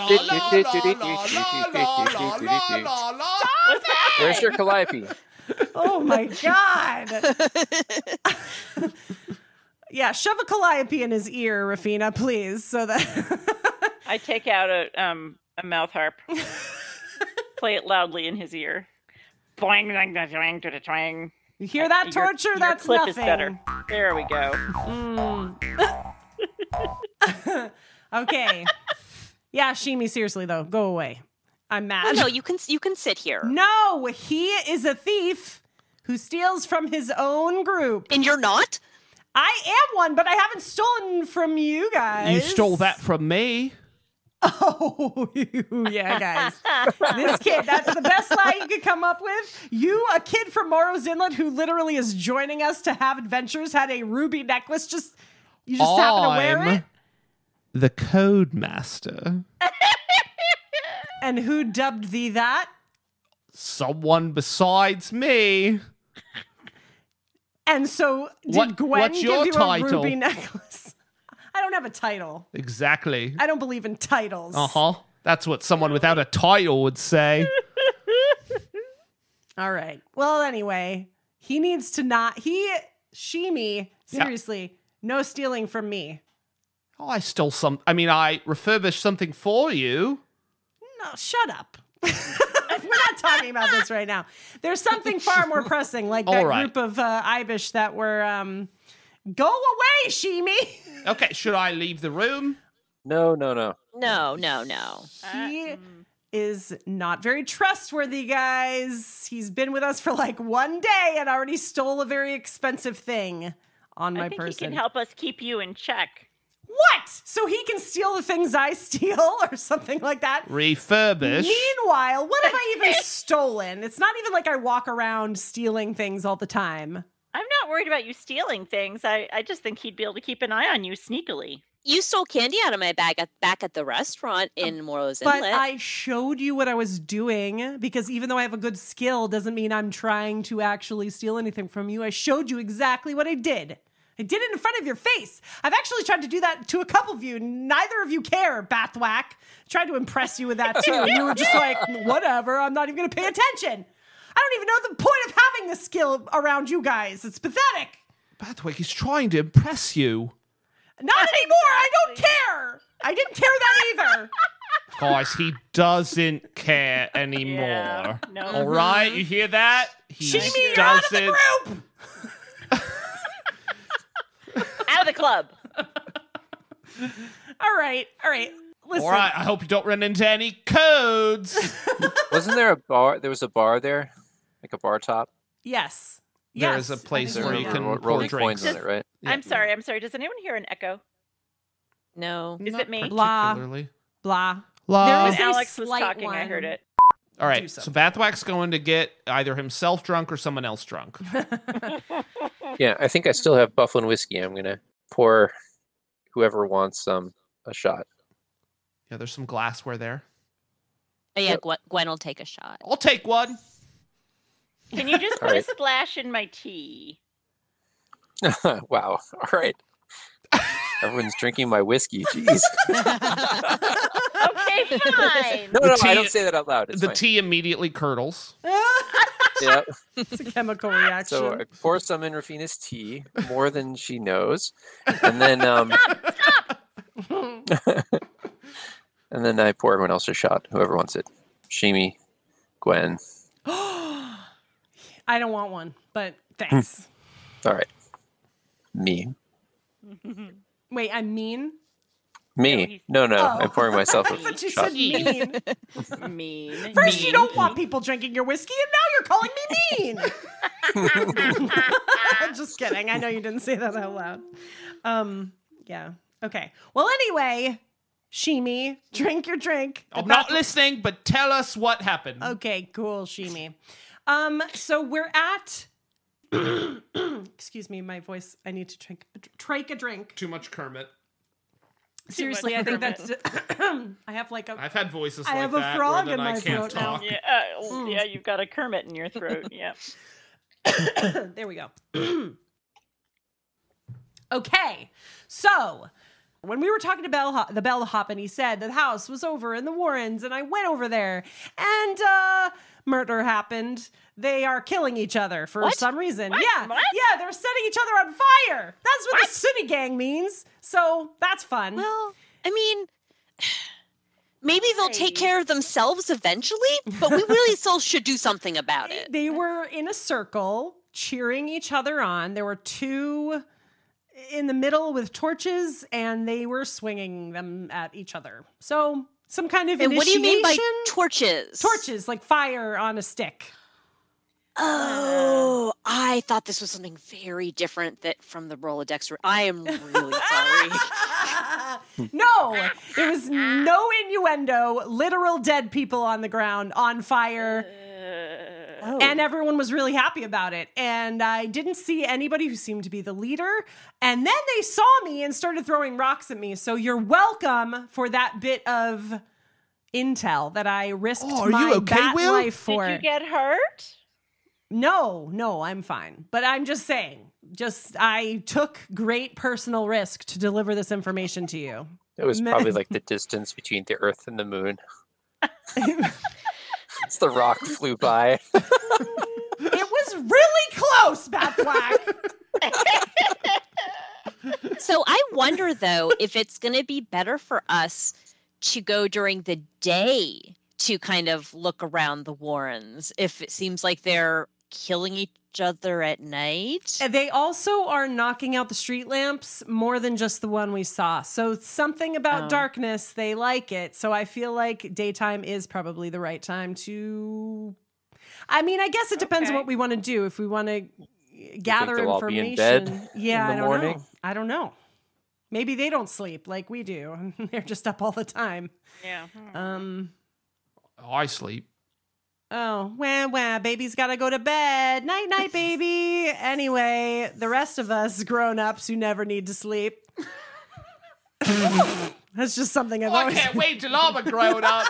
Speaker 8: Where's your Calliope?
Speaker 9: Oh, my God. Yeah, shove a calliope in his ear, Rafina, please, so that...
Speaker 7: I take out a mouth harp, play it loudly in his ear. Boing, boing, boing, boing, to the twang.
Speaker 9: You hear that
Speaker 7: Your-
Speaker 9: torture?
Speaker 7: your
Speaker 9: That's
Speaker 7: clip
Speaker 9: nothing.
Speaker 7: is better. There we go.
Speaker 9: Okay. Yeah, Shimi, seriously, though, go away. I'm mad.
Speaker 6: Oh, no, you can sit here.
Speaker 9: No, he is a thief who steals from his own group.
Speaker 6: And you're not?
Speaker 9: I am one, but I haven't stolen from you guys.
Speaker 1: You stole that from me.
Speaker 9: Oh, yeah, guys. This kid, that's the best lie you could come up with. You, a kid from Morrow's Inlet who literally is joining us to have adventures, had a ruby necklace. You just happen to wear it.
Speaker 1: The Code Master.
Speaker 9: And who dubbed thee that?
Speaker 1: Someone besides me.
Speaker 9: And so did Gwen
Speaker 1: what's your
Speaker 9: give you
Speaker 1: title?
Speaker 9: a ruby necklace? I don't have a title.
Speaker 1: Exactly.
Speaker 9: I don't believe in titles.
Speaker 1: Uh-huh. That's what someone without a title would say.
Speaker 9: All right. Well, anyway, he needs to not. Shimi, seriously, no stealing from me.
Speaker 1: Oh, I stole I refurbished something for you.
Speaker 9: No, shut up. We're not talking about this right now. There's something far more pressing, like that
Speaker 1: All right.
Speaker 9: group of Ibish that were, go away, Shimi.
Speaker 1: Okay, should I leave the room?
Speaker 8: No.
Speaker 6: No.
Speaker 9: He is not very trustworthy, guys. He's been with us for like one day and already stole a very expensive thing on my
Speaker 7: I think
Speaker 9: person.
Speaker 7: he can help us keep you in check.
Speaker 9: What? So he can steal the things I steal or something like that?
Speaker 1: Refurbish.
Speaker 9: Meanwhile, what have I even stolen? It's not even like I walk around stealing things all the time.
Speaker 7: I'm not worried about you stealing things. I just think he'd be able to keep an eye on you sneakily.
Speaker 6: You stole candy out of my bag back at the restaurant in Morlow's
Speaker 5: But
Speaker 6: Inlet.
Speaker 5: I showed you what I was doing because even though I have a good skill doesn't mean I'm trying to actually steal anything from you. I showed you exactly what I did. I did it in front of your face. I've actually tried to do that to a couple of you. Neither of you care, Bathwack. Tried to impress you with that too. And you were just like, whatever, I'm not even going to pay attention. I don't even know the point of having this skill around you guys. It's pathetic.
Speaker 1: Bathwack, he's trying to impress you.
Speaker 5: Not anymore. I don't care. I didn't care that either.
Speaker 1: Guys, he doesn't care anymore.
Speaker 7: Yeah, no.
Speaker 1: All right, you hear that? He
Speaker 5: Shimi, you're out of the group.
Speaker 7: Out of the club.
Speaker 5: All right. Listen.
Speaker 1: All right, I hope you don't run into any codes.
Speaker 8: Wasn't there a bar? There was a bar there, like a bar top.
Speaker 5: Yes.
Speaker 1: There
Speaker 5: Yes,
Speaker 1: is a place
Speaker 5: I think
Speaker 1: where
Speaker 5: so.
Speaker 1: you can pour
Speaker 8: rolling
Speaker 1: drinks.
Speaker 8: coins on it, right?
Speaker 1: Yeah.
Speaker 7: I'm sorry. Does anyone hear an echo?
Speaker 6: No.
Speaker 7: Is
Speaker 1: Not
Speaker 7: it me?
Speaker 5: Blah.
Speaker 1: particularly.
Speaker 5: Blah.
Speaker 1: Blah.
Speaker 5: There
Speaker 7: When
Speaker 5: is a
Speaker 7: Alex was
Speaker 5: slight
Speaker 7: talking, I
Speaker 5: one.
Speaker 7: heard it.
Speaker 1: All
Speaker 5: Do
Speaker 1: right, so
Speaker 5: something.
Speaker 1: Bathwack's going to get either himself drunk or someone else drunk.
Speaker 8: Yeah, I think I still have Buffalo whiskey. I'm gonna pour whoever wants a shot.
Speaker 1: Yeah, there's some glassware there.
Speaker 6: Oh, yeah, Gwen will take a shot.
Speaker 1: I'll take one.
Speaker 7: Can you just put
Speaker 8: All right.
Speaker 7: a splash in my tea?
Speaker 8: Wow. All right. Everyone's drinking my whiskey. Jeez.
Speaker 7: Okay, fine.
Speaker 8: No,
Speaker 1: The
Speaker 8: I
Speaker 1: tea-
Speaker 8: don't say that out loud. It's
Speaker 1: The
Speaker 8: fine.
Speaker 1: tea immediately curdles.
Speaker 8: Yeah.
Speaker 5: It's a chemical reaction.
Speaker 8: So I pour some in Rafina's tea, more than she knows, and then and then I pour everyone else a shot, whoever wants it. Shimi, Gwen.
Speaker 5: I don't want one, but thanks.
Speaker 8: All right. Me.
Speaker 5: Wait, I'm mean?
Speaker 8: Me. No,
Speaker 5: Oh.
Speaker 8: I'm pouring myself
Speaker 5: I
Speaker 8: a
Speaker 5: thought you
Speaker 8: shot.
Speaker 5: said mean.
Speaker 7: Mean.
Speaker 5: First, you don't want people drinking your whiskey, and now you're calling me mean. Just kidding. I know you didn't say that out loud. Yeah. Okay. Well, anyway, Shimi, drink your drink.
Speaker 1: I'm not listening, but tell us what happened.
Speaker 5: Okay, cool, Shimi. So we're at. Excuse me, my voice. I need to take a drink.
Speaker 1: Too much Kermit.
Speaker 5: Seriously, I think that's. I have like a.
Speaker 1: I've had voices
Speaker 5: I
Speaker 1: like
Speaker 5: have a
Speaker 1: that
Speaker 5: frog
Speaker 1: where then
Speaker 5: in
Speaker 1: I
Speaker 5: my
Speaker 1: can't
Speaker 5: throat now.
Speaker 1: talk.
Speaker 7: Yeah, yeah, you've got a Kermit in your throat. Yeah.
Speaker 5: There we go. Okay, so when we were talking to the bellhop, and he said that the house was over in the Warrens, and I went over there, and murder happened. They are killing each other for some reason.
Speaker 7: What?
Speaker 5: Yeah,
Speaker 7: What?
Speaker 5: yeah, they're setting each other on fire. That's what the Sooty Gang means. So that's fun.
Speaker 6: Well, I mean, maybe they'll take care of themselves eventually, but we really still should do something about it.
Speaker 5: They were in a circle cheering each other on. There were two in the middle with torches, and they were swinging them at each other. So some kind of
Speaker 6: And
Speaker 5: initiation.
Speaker 6: what do you mean by torches?
Speaker 5: Torches, like fire on a stick.
Speaker 6: Oh, I thought this was something very different from the Rolodex. I am really sorry.
Speaker 5: No, it was no innuendo. Literal dead people on the ground, on fire. And everyone was really happy about it. And I didn't see anybody who seemed to be the leader. And then they saw me and started throwing rocks at me. So you're welcome for that bit of intel that I risked
Speaker 1: are
Speaker 5: my
Speaker 1: you okay,
Speaker 5: bat
Speaker 1: Will?
Speaker 5: life for.
Speaker 7: Did you get hurt?
Speaker 5: No, I'm fine. But I'm just saying, I took great personal risk to deliver this information to you.
Speaker 8: It was probably like the distance between the Earth and the Moon. It's the rock flew by.
Speaker 5: It was really close, Bathwack.
Speaker 6: So I wonder, though, if it's going to be better for us to go during the day to kind of look around the Warrens, if it seems like they're killing each other at night.
Speaker 5: They also are knocking out the street lamps more than just the one we saw. So something about darkness, they like it. So I feel like daytime is probably the right time to... I mean, I guess it depends on what we want to do. If we want to gather
Speaker 8: they'll all be
Speaker 5: information.
Speaker 8: in bed
Speaker 5: yeah,
Speaker 8: in
Speaker 5: I
Speaker 8: the
Speaker 5: don't
Speaker 8: morning?
Speaker 5: know. I don't know. Maybe they don't sleep like we do. They're just up all the time.
Speaker 7: Yeah.
Speaker 1: I sleep.
Speaker 5: Oh, wah, baby's gotta go to bed. Night, night, baby. Anyway, the rest of us grown-ups who never need to sleep.
Speaker 9: That's just something I've
Speaker 1: I
Speaker 9: always...
Speaker 1: can't wait till I'm a grown up.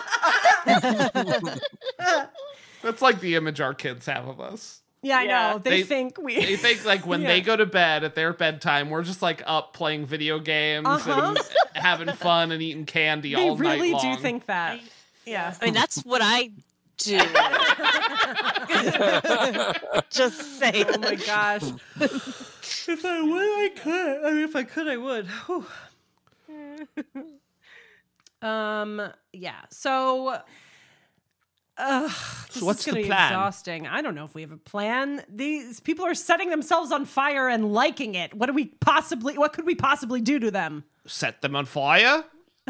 Speaker 1: That's like the image our kids have of us.
Speaker 9: Yeah, I
Speaker 7: Yeah.
Speaker 9: know. They think we...
Speaker 1: They think like when
Speaker 9: Yeah.
Speaker 1: they go to bed at their bedtime, we're just like up playing video games
Speaker 9: Uh-huh.
Speaker 1: and having fun and eating candy
Speaker 9: They
Speaker 1: all night
Speaker 9: really
Speaker 1: long.
Speaker 9: do think that. Yeah.
Speaker 6: I mean, that's what I do. Just saying.
Speaker 9: Oh my gosh. If I would, I could. I mean, if I could, I would. Whew. Yeah. So, this
Speaker 1: what's
Speaker 9: is
Speaker 1: the
Speaker 9: gonna be
Speaker 1: plan?
Speaker 9: exhausting. I don't know if we have a plan. These people are setting themselves on fire and liking it. What could we possibly do to them?
Speaker 1: Set them on fire?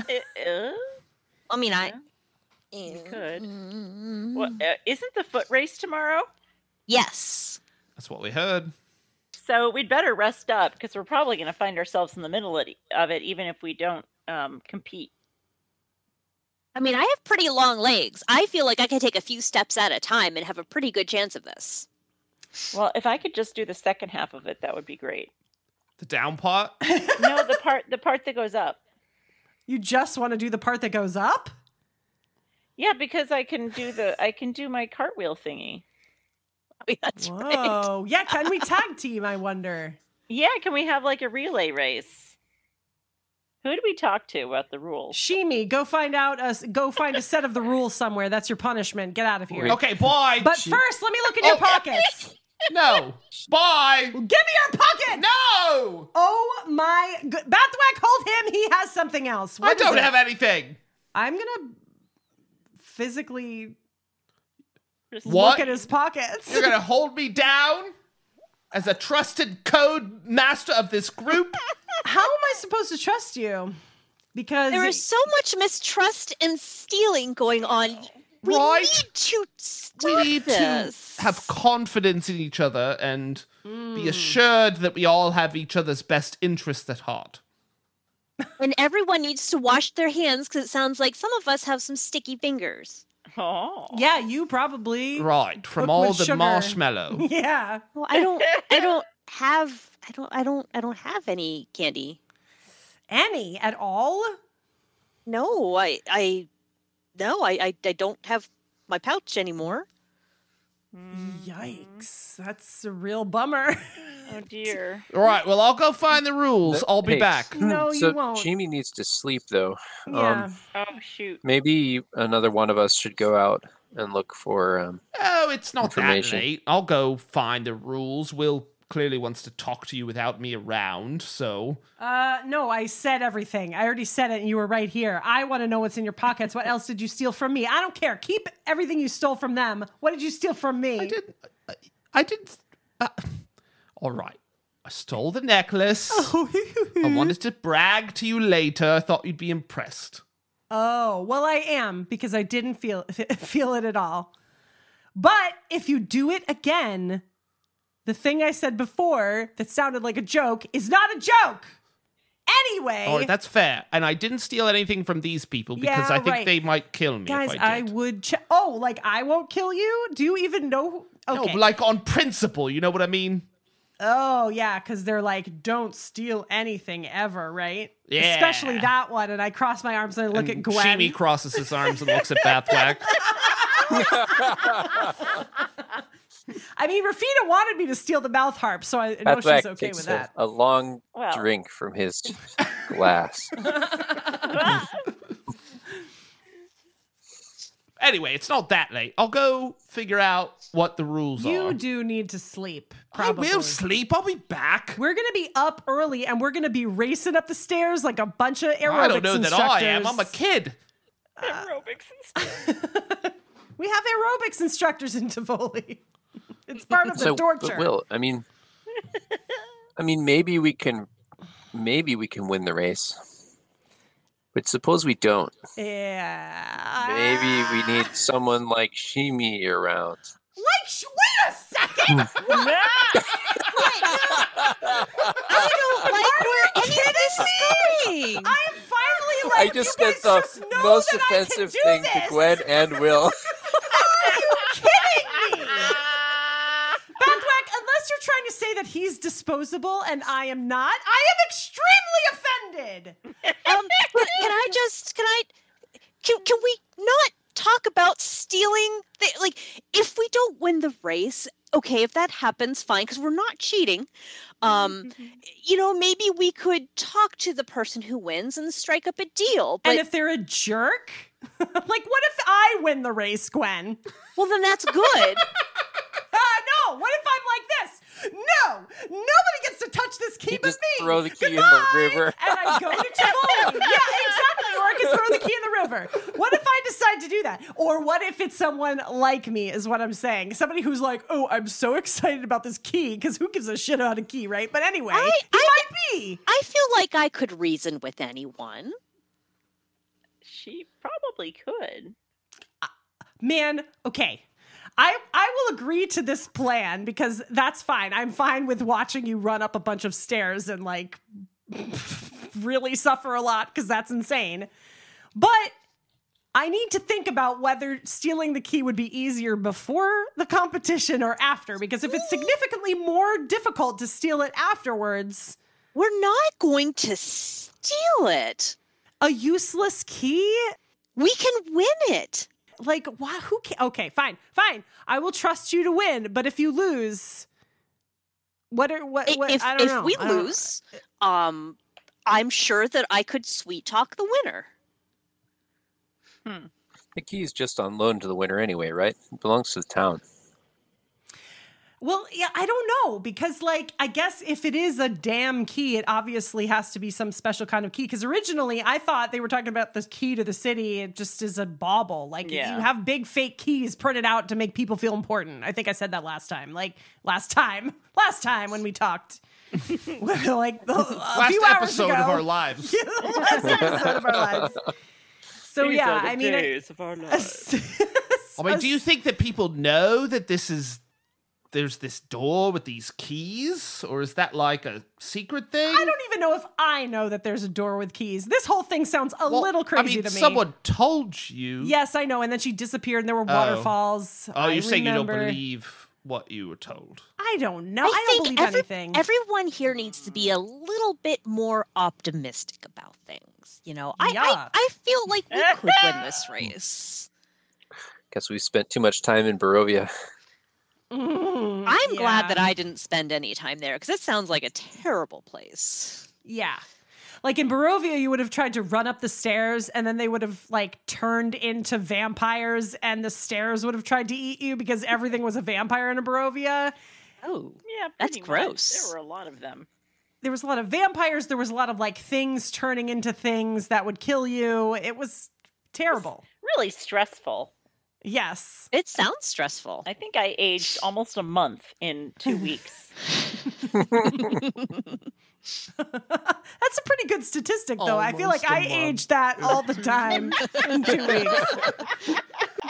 Speaker 6: I mean,
Speaker 7: You could. Well, isn't the foot race tomorrow?
Speaker 6: yes.
Speaker 1: That's what we heard.
Speaker 7: So we'd better rest up because we're probably going to find ourselves in the middle of it, even if we don't compete.
Speaker 6: I mean, I have pretty long legs. I feel like I can take a few steps at a time and have a pretty good chance of this.
Speaker 7: Well, if I could just do the second half of it, that would be great.
Speaker 1: The down part?
Speaker 7: No, the part that goes up.
Speaker 9: You just want to do the part that goes up?
Speaker 7: Yeah, because I can do my cartwheel thingy.
Speaker 6: I mean, that's right.
Speaker 9: Whoa. Yeah, can we tag team, I wonder?
Speaker 7: Yeah, can we have like a relay race? Who do we talk to about the rules?
Speaker 9: Shimi, go find a set of the rules somewhere. That's your punishment. Get out of here.
Speaker 1: Okay, bye.
Speaker 9: But first, let me look in your pockets.
Speaker 1: No. Bye.
Speaker 9: Give me your pocket.
Speaker 1: No.
Speaker 9: Oh my good. Bathwack, hold him. He has something else.
Speaker 1: I
Speaker 9: What is
Speaker 1: don't
Speaker 9: it?
Speaker 1: have anything.
Speaker 9: I'm going to physically
Speaker 1: What?
Speaker 9: look at his pockets.
Speaker 1: You're going to hold me down as a trusted code master of this group?
Speaker 9: How am I supposed to trust you? Because
Speaker 6: There is so much mistrust and stealing going on. We
Speaker 1: Right.
Speaker 6: need to stop
Speaker 1: We need
Speaker 6: this.
Speaker 1: to have confidence in each other and be assured that we all have each other's best interests at heart.
Speaker 6: And everyone needs to wash their hands because it sounds like some of us have some sticky fingers.
Speaker 7: Oh.
Speaker 9: yeah, you probably
Speaker 1: Right, from
Speaker 9: Cook
Speaker 1: all
Speaker 9: with
Speaker 1: the
Speaker 9: sugar.
Speaker 1: marshmallow.
Speaker 9: Yeah.
Speaker 6: Well, I don't have any candy.
Speaker 9: Any at all?
Speaker 6: No, I don't have my pouch anymore.
Speaker 9: Yikes. That's a real bummer.
Speaker 7: Oh dear.
Speaker 1: All right, well, I'll go find the rules. I'll be
Speaker 8: Hey.
Speaker 1: back.
Speaker 9: No,
Speaker 8: So
Speaker 9: you won't.
Speaker 8: Jamie needs to sleep though.
Speaker 9: Yeah.
Speaker 7: Oh shoot.
Speaker 8: Maybe another one of us should go out and look for.
Speaker 1: Oh, it's not that
Speaker 8: Information.
Speaker 1: late. I'll go find the rules. Will clearly wants to talk to you without me around, so...
Speaker 9: No, I said everything. I already said it and you were right here. I want to know what's in your pockets. What else did you steal from me? I don't care. Keep everything you stole from them. What did you steal from me?
Speaker 1: I didn't... all right. I stole the necklace. I wanted to brag to you later. I thought you'd be impressed.
Speaker 9: Oh, well, I am because I didn't feel it at all. But if you do it again, the thing I said before that sounded like a joke is not a joke. Anyway.
Speaker 1: All right, that's fair. And I didn't steal anything from these people because
Speaker 9: Yeah,
Speaker 1: I think
Speaker 9: right.
Speaker 1: they might kill me
Speaker 9: Guys,
Speaker 1: if I did.
Speaker 9: would like I won't kill you? Do you even know? Okay.
Speaker 1: No, but like on principle, you know what I mean?
Speaker 9: Oh, yeah, because they're like, don't steal anything ever, right?
Speaker 1: Yeah.
Speaker 9: Especially that one. And I cross my arms and I look at
Speaker 1: And
Speaker 9: Gwen.
Speaker 1: Shimi crosses his arms and looks at Bathwack.
Speaker 9: I mean, Rafina wanted me to steal the mouth harp, so I know
Speaker 8: Bathwack
Speaker 9: she's okay
Speaker 8: takes
Speaker 9: with that.
Speaker 8: a long
Speaker 7: Well.
Speaker 8: drink from his glass.
Speaker 1: Anyway, it's not that late. I'll go figure out what the rules
Speaker 9: You
Speaker 1: are.
Speaker 9: do need to sleep, probably.
Speaker 1: I will sleep. I'll be back.
Speaker 9: We're going to be up early, and we're going to be racing up the stairs like a bunch of aerobics
Speaker 1: I don't know that I am.
Speaker 9: instructors.
Speaker 1: I'm a kid.
Speaker 7: Aerobics and stuff.
Speaker 9: We have aerobics instructors in Tivoli. It's part of the
Speaker 8: So,
Speaker 9: torture.
Speaker 8: but Will, I mean, maybe we can win the race. But suppose we don't.
Speaker 9: Yeah.
Speaker 8: Maybe we need someone like Shimi around.
Speaker 9: Wait a second!
Speaker 6: I don't like where any of this is going.
Speaker 9: I am finally
Speaker 8: I
Speaker 9: like,
Speaker 8: just
Speaker 9: you
Speaker 8: said
Speaker 9: guys
Speaker 8: the
Speaker 9: just know
Speaker 8: most
Speaker 9: that I can
Speaker 8: offensive
Speaker 9: do
Speaker 8: thing
Speaker 9: this.
Speaker 8: to Gwen and Will.
Speaker 9: Are you kidding me? Bathwack, unless you're trying to say
Speaker 5: that he's disposable and I am not, I am extremely offended.
Speaker 6: But can we not talk about stealing? If we don't win the race, okay, if that happens, fine, because we're not cheating. Maybe we could talk to the person who wins and strike up a deal. But
Speaker 5: And if they're a jerk, what if I win the race, Gwen?
Speaker 6: well, then that's good.
Speaker 5: No, what if I'm like this? No, nobody gets to touch this key but
Speaker 8: just
Speaker 5: me.
Speaker 8: throw the key in the
Speaker 5: Goodbye.
Speaker 8: river.
Speaker 5: And I go to Tivoli. Yeah, exactly. Or I can throw the key in the river. What if I decide to do that? Or what if it's someone like me is what I'm saying. Somebody who's like, oh, I'm so excited about this key, because who gives a shit about a key, right? But anyway, he might be.
Speaker 6: I feel like I could reason with anyone.
Speaker 7: She probably could.
Speaker 5: Man, okay. I will agree to this plan because that's fine. I'm fine with watching you run up a bunch of stairs and really suffer a lot because that's insane. But I need to think about whether stealing the key would be easier before the competition or after, because if it's significantly more difficult to steal it afterwards.
Speaker 6: We're not going to steal it.
Speaker 5: A useless key?
Speaker 6: We can win it.
Speaker 5: Why? Who can? Okay, fine. I will trust you to win. But if you lose, what? I don't know.
Speaker 6: If we lose, I'm sure that I could sweet talk the winner.
Speaker 8: The key's just on loan to the winner anyway, right? It belongs to the town.
Speaker 5: Well, yeah, I don't know, because I guess if it is a damn key, it obviously has to be some special kind of key. Because originally I thought they were talking about the key to the city. It just is a bauble. You have big fake keys printed out to make people feel important. I think I said that last time. Last time when we talked.
Speaker 1: Last episode of our lives.
Speaker 5: Last episode of our lives. So
Speaker 7: These
Speaker 5: yeah,
Speaker 7: are the
Speaker 5: I mean,
Speaker 7: days of our lives.
Speaker 1: Do you think that people know that there's this door with these keys, or is that like a secret thing?
Speaker 5: I don't even know if I know that there's a door with keys. This whole thing sounds a little crazy to me.
Speaker 1: Someone told you.
Speaker 5: Yes, I know. And then she disappeared and there were waterfalls.
Speaker 1: You're saying you don't believe what you were told.
Speaker 5: I don't know. I don't believe anything.
Speaker 6: Everyone here needs to be a little bit more optimistic about things. I feel like we could win this race.
Speaker 8: Guess we spent too much time in Barovia.
Speaker 6: I'm glad that I didn't spend any time there, because it sounds like a terrible place.
Speaker 5: Yeah. In Barovia, you would have tried to run up the stairs and then they would have turned into vampires and the stairs would have tried to eat you because everything was a vampire in Barovia.
Speaker 6: Oh,
Speaker 7: yeah,
Speaker 6: that's gross.
Speaker 7: There were a lot of them.
Speaker 5: There was a lot of vampires. There was a lot of things turning into things that would kill you. It was terrible.
Speaker 7: It was really stressful.
Speaker 5: Yes.
Speaker 6: It sounds stressful.
Speaker 7: I think I aged almost a month in 2 weeks.
Speaker 5: That's a pretty good statistic, though. I feel like I aged that all the time in 2 weeks.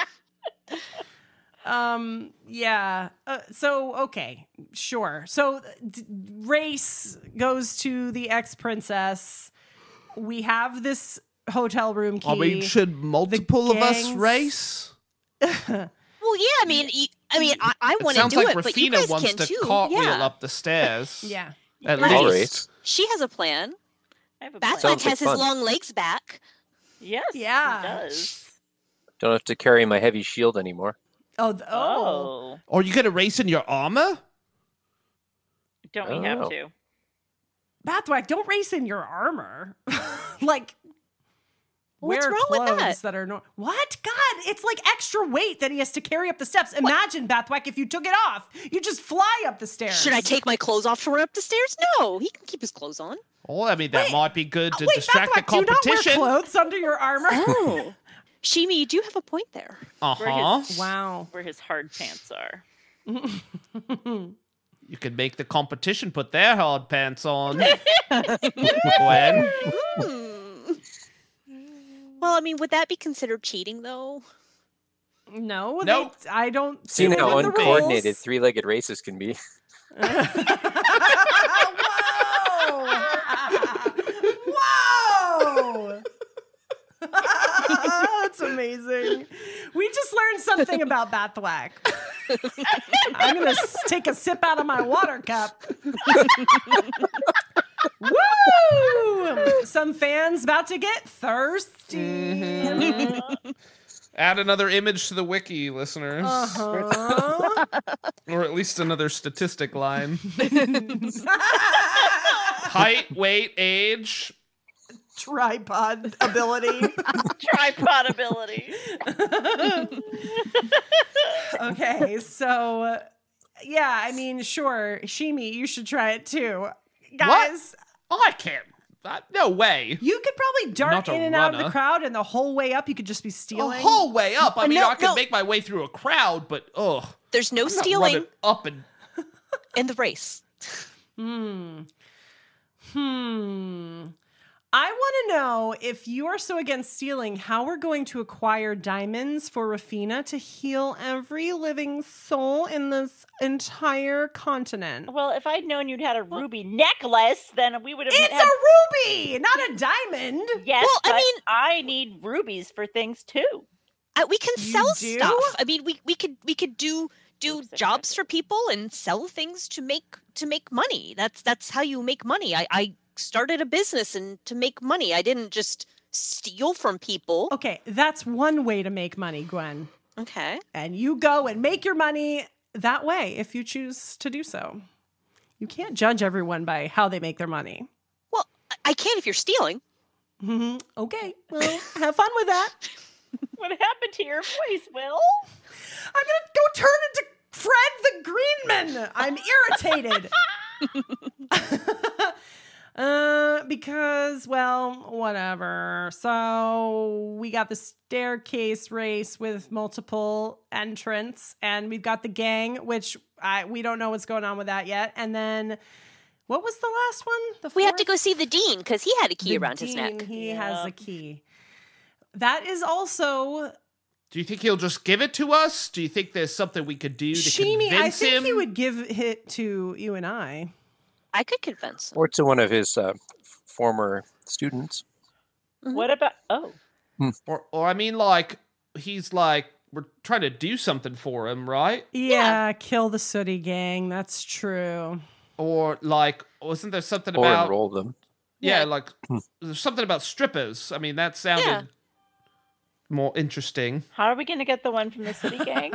Speaker 5: Yeah. So, okay. Sure. So, Race goes to the ex-princess. We have this hotel room key.
Speaker 1: Should multiple of us race?
Speaker 6: Well, yeah. I mean, I want to do
Speaker 1: like
Speaker 6: it, but you guys
Speaker 1: wants
Speaker 6: can
Speaker 1: to
Speaker 6: too.
Speaker 1: cartwheel
Speaker 6: Yeah.
Speaker 1: up the stairs.
Speaker 5: Yeah.
Speaker 1: At
Speaker 8: All
Speaker 1: least.
Speaker 8: right.
Speaker 6: She has a plan.
Speaker 7: I have a
Speaker 6: Batman
Speaker 8: Sounds like
Speaker 6: has his
Speaker 8: fun.
Speaker 6: long legs back.
Speaker 7: Yes,
Speaker 5: Yeah.
Speaker 7: it does.
Speaker 8: Don't have to carry my heavy shield anymore.
Speaker 7: Oh.
Speaker 1: Are you going to race in your armor?
Speaker 7: Don't we have to?
Speaker 5: Bathwack, don't race in your armor.
Speaker 6: What's
Speaker 5: wear
Speaker 6: wrong with
Speaker 5: clothes
Speaker 6: that?
Speaker 5: are what? God, it's extra weight that he has to carry up the steps. Imagine, Bathwack, if you took it off. You just fly up the stairs.
Speaker 6: Should I take my clothes off to run up the stairs? No, he can keep his clothes on.
Speaker 1: Oh, that might be good to
Speaker 5: Wait,
Speaker 1: distract the
Speaker 5: Bathwack, do you not
Speaker 1: competition.
Speaker 5: wear clothes under your armor?
Speaker 6: Oh. Shimi, you do have a point there.
Speaker 5: Wow.
Speaker 7: Where his hard pants are.
Speaker 1: You could make the competition put their hard pants on. Gwen?
Speaker 6: Well, would that be considered cheating, though?
Speaker 5: No,
Speaker 1: Nope.
Speaker 5: I don't
Speaker 8: See
Speaker 5: see
Speaker 8: how
Speaker 5: the
Speaker 8: uncoordinated
Speaker 5: rules.
Speaker 8: three-legged races can be.
Speaker 5: Whoa! Whoa! That's amazing. We just learn something about Bathwack. I'm going to take a sip out of my water cup. Woo! Some fans about to get thirsty.
Speaker 1: Add another image to the wiki, listeners. Or at least another statistic line. Height, weight, age.
Speaker 5: Tripod ability.
Speaker 7: Tripod ability.
Speaker 5: Okay, so yeah, I mean, sure, Shimi, you should try it too, guys.
Speaker 1: What? I can't. No way.
Speaker 5: You could probably dart
Speaker 1: Not a
Speaker 5: in and out of the
Speaker 1: runner.
Speaker 5: crowd, and the whole way up, you could just be
Speaker 1: The
Speaker 5: stealing.
Speaker 1: whole way up. I mean,
Speaker 6: no,
Speaker 1: I could
Speaker 6: no.
Speaker 1: make my way through a crowd, but
Speaker 6: There's no
Speaker 1: I'm not
Speaker 6: stealing
Speaker 1: running up and
Speaker 6: in the race.
Speaker 5: I want to know, if you are so against stealing, how we're going to acquire diamonds for Rafina to heal every living soul in this entire continent.
Speaker 7: Well, if I'd known you'd had a ruby necklace, then we would have.
Speaker 5: It's
Speaker 7: had...
Speaker 5: a ruby, not a diamond.
Speaker 7: Yes,
Speaker 6: Well, I
Speaker 7: but
Speaker 6: mean-
Speaker 7: I need rubies for things too.
Speaker 6: We can sell
Speaker 5: do?
Speaker 6: stuff. I mean, we could do jobs for people and sell things to make money. That's how you make money. I started a business and to make money. I didn't just steal from people.
Speaker 5: Okay, that's one way to make money, Gwen.
Speaker 6: Okay.
Speaker 5: And you go and make your money that way if you choose to do so. You can't judge everyone by how they make their money.
Speaker 6: Well, I can if you're stealing.
Speaker 5: Okay, well, have fun with that.
Speaker 7: What happened to your voice, Will?
Speaker 5: I'm gonna go turn into Fred the Greenman. I'm irritated. Because, well, whatever. So we got the staircase race with multiple entrants, and we've got the gang, which we don't know what's going on with that yet. And then, what was the last one?
Speaker 6: We have to go see the dean because he had a key around his
Speaker 5: Dean,
Speaker 6: neck.
Speaker 5: He has a key. That is also
Speaker 1: Do you think he'll just give it to us? Do you think there's something we could do to
Speaker 5: Sheeny.
Speaker 1: convince
Speaker 5: I think
Speaker 1: him?
Speaker 5: he would give it to you and I.
Speaker 6: I could convince him.
Speaker 8: Or to one of his former students.
Speaker 7: What about? Oh,
Speaker 1: Or I mean, like, he's like, we're trying to do something for him, right?
Speaker 5: Yeah, kill the sooty gang. That's true.
Speaker 1: Or like, wasn't there something
Speaker 8: Or
Speaker 1: about?
Speaker 8: enroll them.
Speaker 1: Yeah, like there's something about strippers. I mean, that sounded more interesting.
Speaker 7: how are we going to get the one from the city gang?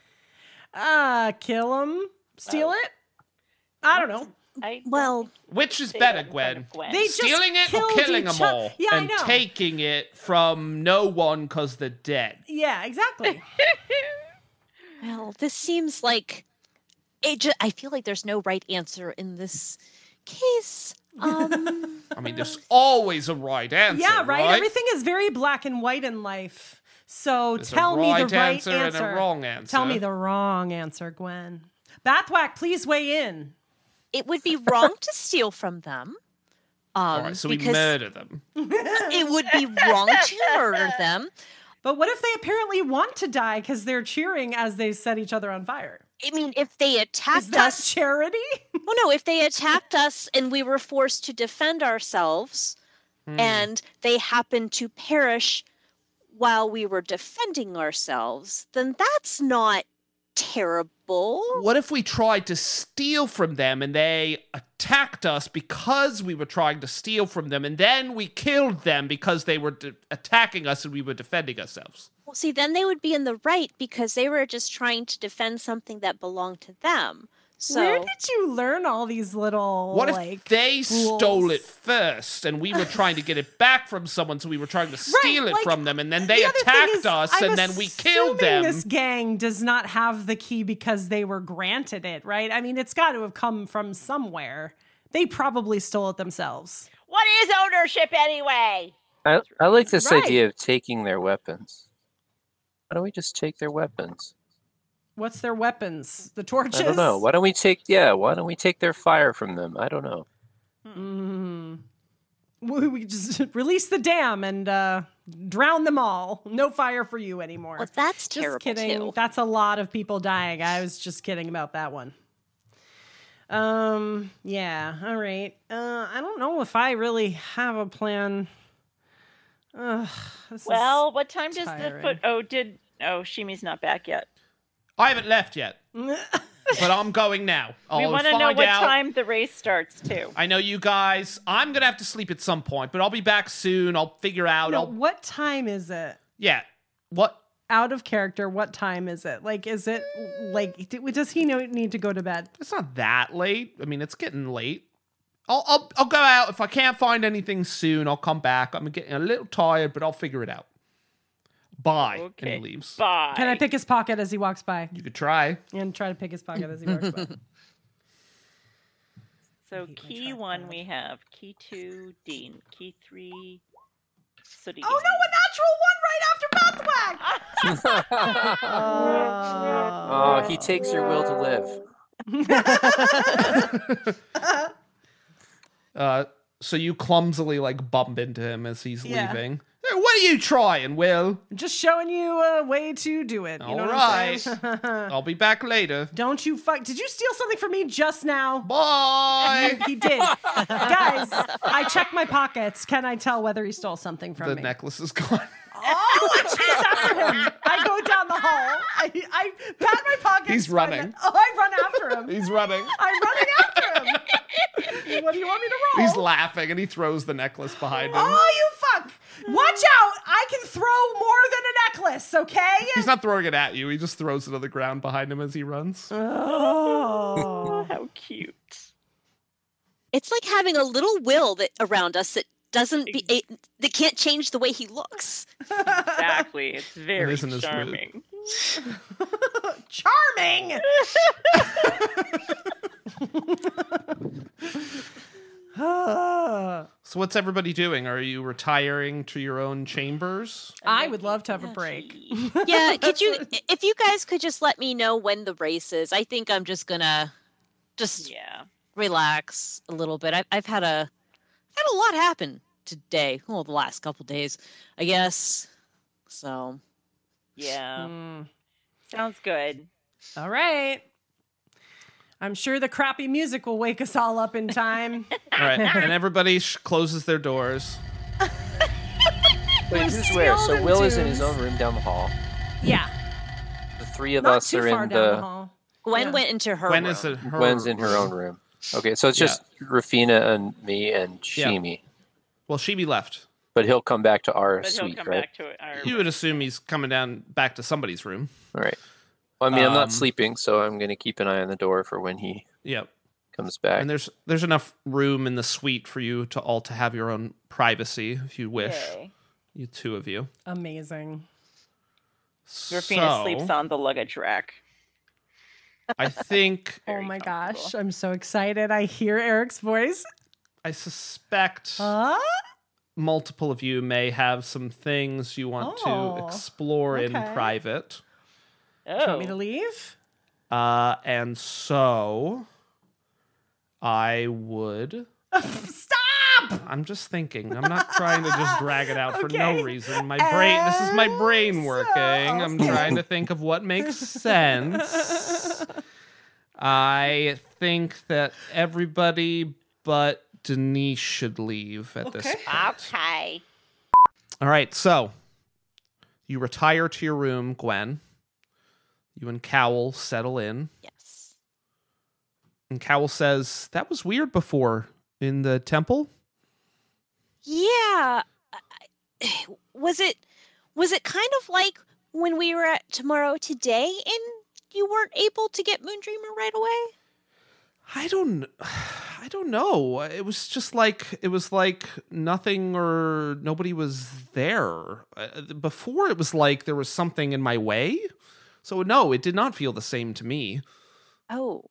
Speaker 5: Kill him, steal it. I don't know.
Speaker 6: Well,
Speaker 1: Which is
Speaker 7: Say
Speaker 1: better,
Speaker 7: that in front
Speaker 1: Gwen?
Speaker 7: of Gwen.
Speaker 5: They just
Speaker 1: Stealing it or
Speaker 5: killed
Speaker 1: killing
Speaker 5: each
Speaker 1: them
Speaker 5: oth-
Speaker 1: all?
Speaker 5: Yeah, I
Speaker 1: and
Speaker 5: know.
Speaker 1: taking it from no one because they're dead.
Speaker 5: Yeah, exactly.
Speaker 6: well, this seems like I feel like there's no right answer in this case.
Speaker 1: I mean, there's always a right answer.
Speaker 5: Yeah, right?
Speaker 1: right?
Speaker 5: Everything is very black and white in life. So
Speaker 1: There's
Speaker 5: tell
Speaker 1: a
Speaker 5: me the
Speaker 1: right
Speaker 5: right
Speaker 1: answer and a wrong answer.
Speaker 5: Tell me the wrong answer, Gwen. Bathwack, please weigh in.
Speaker 6: It would be wrong to steal from them.
Speaker 1: All right, so we
Speaker 6: because
Speaker 1: murder them.
Speaker 6: it would be wrong to murder them.
Speaker 5: But what if they apparently want to die because they're cheering as they set each other on fire?
Speaker 6: I mean, if they
Speaker 5: Is
Speaker 6: attacked
Speaker 5: that
Speaker 6: us,
Speaker 5: charity?
Speaker 6: well, no, if they attacked us and we were forced to defend ourselves, and they happened to perish while we were defending ourselves, then that's not terrible.
Speaker 1: What if we tried to steal from them and they attacked us because we were trying to steal from them, and then we killed them because they were attacking us and we were defending ourselves?
Speaker 6: Well, see, then they would be in the right because they were just trying to defend something that belonged to them. So
Speaker 5: Where did you learn all these little,
Speaker 1: What if
Speaker 5: like,
Speaker 1: they stole
Speaker 5: rules?
Speaker 1: it first and we were trying to get it back from someone, so we were trying to steal it
Speaker 5: like,
Speaker 1: from them, and then they
Speaker 5: the other thing
Speaker 1: attacked
Speaker 5: is,
Speaker 1: us
Speaker 5: I'm
Speaker 1: and then we killed
Speaker 5: assuming
Speaker 1: them?
Speaker 5: This gang does not have the key because they were granted it, right? I mean, it's got to have come from somewhere. They probably stole it themselves.
Speaker 7: What is ownership anyway?
Speaker 8: I like this
Speaker 5: Right.
Speaker 8: idea of taking their weapons. Why don't we just take their weapons?
Speaker 5: What's their weapons? The torches?
Speaker 8: I don't know. Why don't we take their fire from them? I don't know.
Speaker 5: We just release the dam and drown them all. No fire for you anymore.
Speaker 6: well, that's
Speaker 5: Just
Speaker 6: terrible
Speaker 5: kidding.
Speaker 6: too.
Speaker 5: That's a lot of people dying. I was just kidding about that one. Yeah, all right. I don't know if I really have a plan. This is
Speaker 7: Well, what time does the
Speaker 5: tiring.
Speaker 7: foot? Oh, did No, Shimi's not back yet.
Speaker 1: I haven't left yet, but I'm going now.
Speaker 7: We want to know what time the race starts, too.
Speaker 1: I know you guys. I'm going to have to sleep at some point, but I'll be back soon. I'll figure out.
Speaker 5: No, what time is it?
Speaker 1: Yeah. What?
Speaker 5: Out of character, what time is it? Like, is it like, does he need to go to bed?
Speaker 1: It's not that late. I mean, it's getting late. I'll go out. If I can't find anything soon, I'll come back. I'm getting a little tired, but I'll figure it out. Bye.
Speaker 7: Okay.
Speaker 1: And he leaves.
Speaker 7: Bye.
Speaker 5: Can I pick his pocket as he walks by?
Speaker 1: You could try.
Speaker 5: And try to pick his pocket as he walks by.
Speaker 7: So key 1 we have. Key 2, Dean. Key 3, Sooty.
Speaker 5: Oh no, a natural 1 right after Bathwack!
Speaker 8: Oh, he takes your will to live.
Speaker 1: So you clumsily bump into him as he's leaving. Hey, what are you trying, Will?
Speaker 5: I'm just showing you a way to do it. You know what I'm saying?
Speaker 1: I'll be back later.
Speaker 5: Don't you fuck. Did you steal something from me just now?
Speaker 1: Bye.
Speaker 5: He did. Guys, I checked my pockets. Can I tell whether he stole something from me?
Speaker 1: The necklace is gone.
Speaker 5: Oh, I chase after him. I go down the hall. I pat my pockets.
Speaker 1: He's running.
Speaker 5: I run after him.
Speaker 1: He's running.
Speaker 5: I'm running after him. What do you want me to roll?
Speaker 1: He's laughing and he throws the necklace behind him.
Speaker 5: Oh, you fuck. Watch out. I can throw more than a necklace, okay?
Speaker 1: He's not throwing it at you. He just throws it on the ground behind him as he runs.
Speaker 5: Oh,
Speaker 7: how cute.
Speaker 6: It's like having a little Will around us that that can't change the way he looks.
Speaker 7: Exactly. It's very charming.
Speaker 5: Charming!
Speaker 1: So what's everybody doing? Are you retiring to your own chambers?
Speaker 5: I would love to have a break.
Speaker 6: Yeah, if you guys could just let me know when the race is. I think I'm just gonna relax a little bit. I've had a lot happen today. Well, the last couple days, I guess. So
Speaker 7: yeah. Sounds good.
Speaker 5: All right. I'm sure the crappy music will wake us all up in time.
Speaker 1: All right, and everybody closes their doors.
Speaker 8: Wait, who's where? So Will is in his own room down the hall.
Speaker 5: Yeah.
Speaker 8: The three of
Speaker 5: Not
Speaker 8: us
Speaker 5: too
Speaker 8: are
Speaker 5: far
Speaker 8: in
Speaker 5: down the
Speaker 8: the.
Speaker 5: hall.
Speaker 6: Gwen went into her
Speaker 1: Gwen
Speaker 6: room.
Speaker 1: is in her
Speaker 8: Gwen's in her own room. Okay, so it's just Rafina and me and Shimi.
Speaker 1: Well, Shimi left.
Speaker 8: But he'll come back to our
Speaker 7: But
Speaker 8: suite,
Speaker 7: he'll come
Speaker 8: right?
Speaker 7: back to our
Speaker 1: You would assume he's coming down back to somebody's room.
Speaker 8: All right. Well, I mean, I'm not sleeping, so I'm going to keep an eye on the door for when he comes back.
Speaker 1: And there's enough room in the suite for you to all to have your own privacy if you wish.
Speaker 7: Yay.
Speaker 1: You two of you.
Speaker 5: Amazing.
Speaker 7: Rafina sleeps on the luggage rack.
Speaker 1: I think.
Speaker 5: Oh my gosh, I'm so excited. I hear Eric's voice.
Speaker 1: I suspect multiple of you may have some things you want to explore in private.
Speaker 5: Do you want me to leave?
Speaker 1: And so I would
Speaker 5: Stop!
Speaker 1: I'm just thinking. I'm not trying to just drag it out for no reason. My brain this is my brain working. I'm trying to think of what makes sense. I think that everybody but Denise should leave at this point.
Speaker 7: Okay.
Speaker 1: All right, so you retire to your room, Gwen. You and Cowell settle in.
Speaker 6: Yes.
Speaker 1: And Cowell says, that was weird before in the temple.
Speaker 6: Yeah. Was it kind of like when we were at Tomorrow Today and you weren't able to get Moondreamer right away?
Speaker 1: I don't know. It was just like nothing or nobody was there. Before it was like there was something in my way. So no, it did not feel the same to me.
Speaker 6: Oh.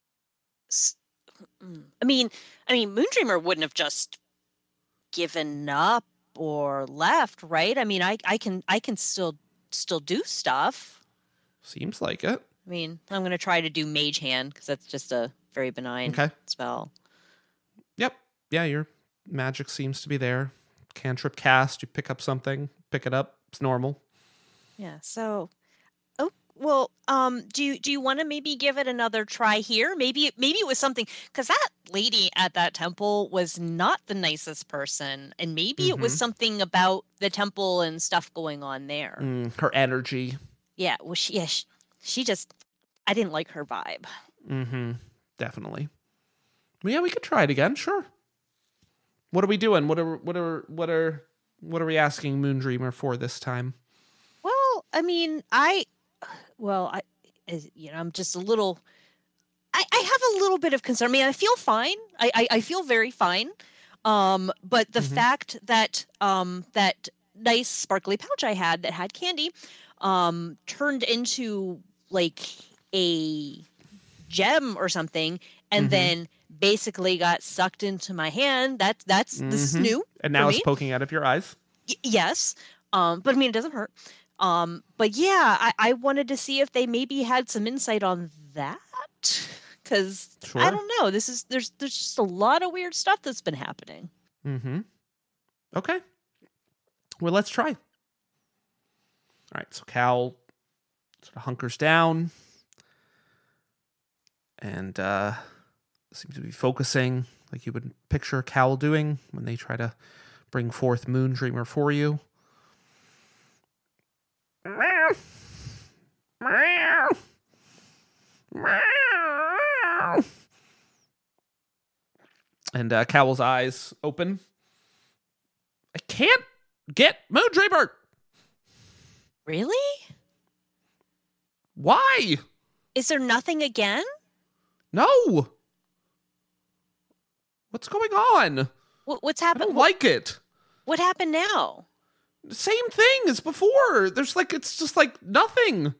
Speaker 6: I mean, Moondreamer wouldn't have just given up or left, right? I mean, I can still do stuff.
Speaker 1: Seems like it.
Speaker 6: I mean, I'm going to try to do Mage Hand because that's just a very benign spell.
Speaker 1: Yep. Yeah, your magic seems to be there. Cantrip cast, you pick up something, pick it up. It's normal.
Speaker 6: Yeah, so well, do you want to maybe give it another try here? Maybe it was something because that lady at that temple was not the nicest person, and maybe it was something about the temple and stuff going on there.
Speaker 1: Her energy.
Speaker 6: Yeah, well, she just, I didn't like her vibe.
Speaker 1: Mm-hmm. Definitely. Well, yeah, we could try it again. Sure. What are we doing? What are we asking Moondreamer for this time?
Speaker 6: Well, I mean, I'm just a little. I have a little bit of concern. I mean, I feel fine. I feel very fine. But the fact that that nice sparkly pouch I had that had candy, turned into like a gem or something, and then basically got sucked into my hand. This is new.
Speaker 1: And now
Speaker 6: for
Speaker 1: it's
Speaker 6: me.
Speaker 1: poking out of your eyes.
Speaker 6: Yes. But I mean, it doesn't hurt. But yeah, I wanted to see if they maybe had some insight on that. Because I don't know. There's just a lot of weird stuff that's been happening.
Speaker 1: Mm-hmm. Okay. Well, let's try. All right. So Cal sort of hunkers down and seems to be focusing like you would picture Cal doing when they try to bring forth Moondreamer for you. And Cowell's eyes open. I can't get Moondreamer!
Speaker 6: Really?
Speaker 1: Why?
Speaker 6: Is there nothing again?
Speaker 1: No! What's going on?
Speaker 6: What's
Speaker 1: I
Speaker 6: happened?
Speaker 1: don't like it.
Speaker 6: What happened now?
Speaker 1: Same thing as before. It's just like nothing.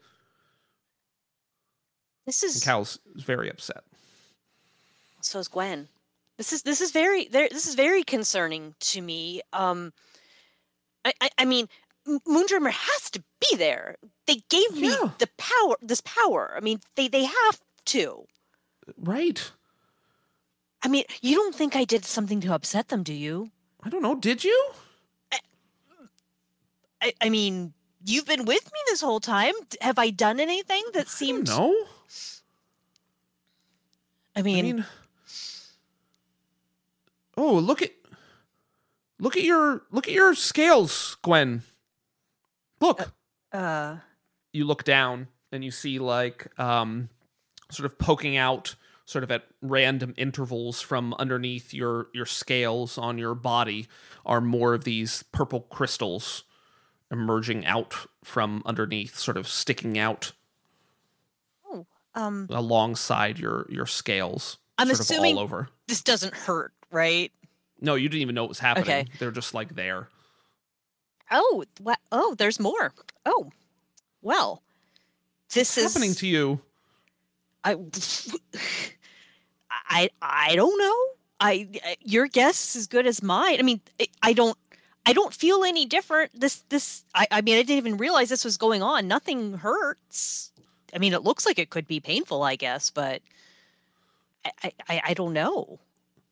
Speaker 6: This is.
Speaker 1: And Cal's very upset.
Speaker 6: So is Gwen. This is very concerning to me. I mean, Moondreamer has to be there. They gave me the power. This power. I mean, they have to.
Speaker 1: Right.
Speaker 6: I mean, you don't think I did something to upset them, do you?
Speaker 1: I don't know. Did you?
Speaker 6: I mean, you've been with me this whole time. Have I done anything that seemed?
Speaker 1: No.
Speaker 6: I mean,
Speaker 1: oh, look at your scales, Gwen. Look. You look down and you see like sort of poking out sort of at random intervals from underneath your scales on your body are more of these purple crystals emerging out from underneath, sort of sticking out alongside your scales.
Speaker 6: I'm
Speaker 1: sort
Speaker 6: assuming
Speaker 1: of all over.
Speaker 6: This doesn't hurt, right?
Speaker 1: No, you didn't even know what was happening.
Speaker 6: Okay.
Speaker 1: They're just like there.
Speaker 6: Oh, what? Oh, there's more. Oh, well, this
Speaker 1: What's happening to you?
Speaker 6: I don't know. Your guess is as good as mine. I mean, I don't feel any different. I mean, I didn't even realize this was going on. Nothing hurts. I mean, it looks like it could be painful, I guess, but I don't know.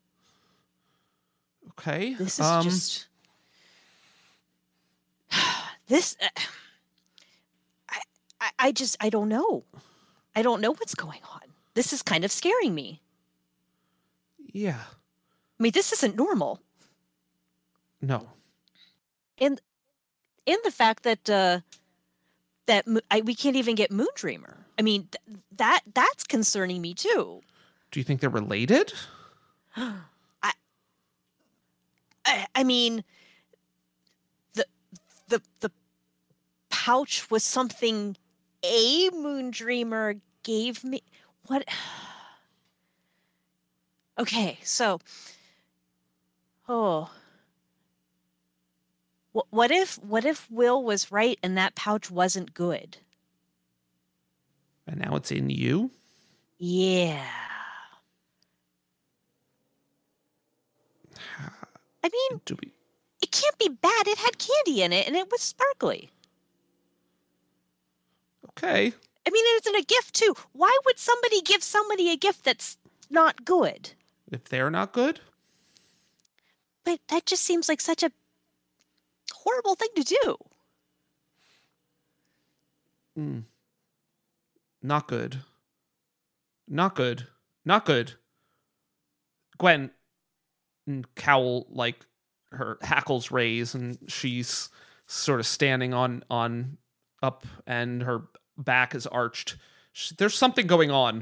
Speaker 1: Okay.
Speaker 6: This is just this. I don't know. I don't know what's going on. This is kind of scaring me.
Speaker 1: Yeah.
Speaker 6: I mean, this isn't normal.
Speaker 1: No.
Speaker 6: And the fact that we can't even get Moondreamer. I mean, that's concerning me too.
Speaker 1: Do you think they're related?
Speaker 6: I mean, the pouch was something a Moondreamer gave me. What? Okay, so, what if Will was right and that pouch wasn't good?
Speaker 1: And now it's in you?
Speaker 6: Yeah. I mean, it can't be bad. It had candy in it and it was sparkly.
Speaker 1: Okay.
Speaker 6: I mean, it's in a gift too. Why would somebody give somebody a gift that's not good?
Speaker 1: If they're not good?
Speaker 6: But that just seems like such a horrible thing to do.
Speaker 1: Not good. Not good. Not good. Gwen, Cowell, like, her hackles raise and she's sort of standing on up and her back is arched. There's something going on.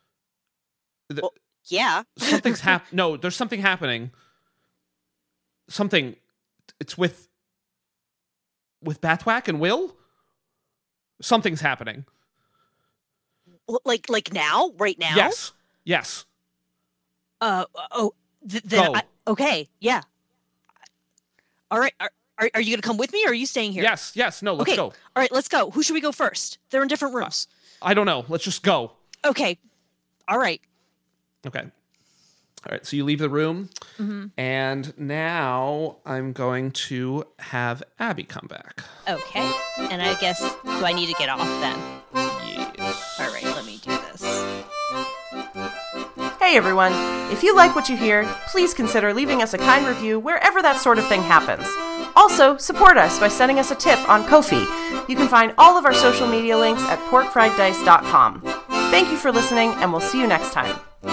Speaker 6: Yeah.
Speaker 1: Something's No, there's something happening. Something. It's with Bathwack and Will? Something's happening.
Speaker 6: Like now? Right now?
Speaker 1: Yes.
Speaker 6: Okay, yeah. All right, are you going to come with me, or are you staying here?
Speaker 1: Yes, no, let's go.
Speaker 6: All right, let's go. Who should we go first? They're in different rooms.
Speaker 1: I don't know. Let's just go.
Speaker 6: Okay, all right.
Speaker 1: Okay. All right, so you leave the room, and now I'm going to have Abby come back.
Speaker 6: Okay, and I guess, do I need to get off then?
Speaker 1: Yes.
Speaker 6: All right, let me do this.
Speaker 5: Hey everyone, if you like what you hear, please consider leaving us a kind review wherever that sort of thing happens. Also, support us by sending us a tip on Ko-fi. You can find all of our social media links at porkfrieddice.com. Thank you for listening, and we'll see you next time.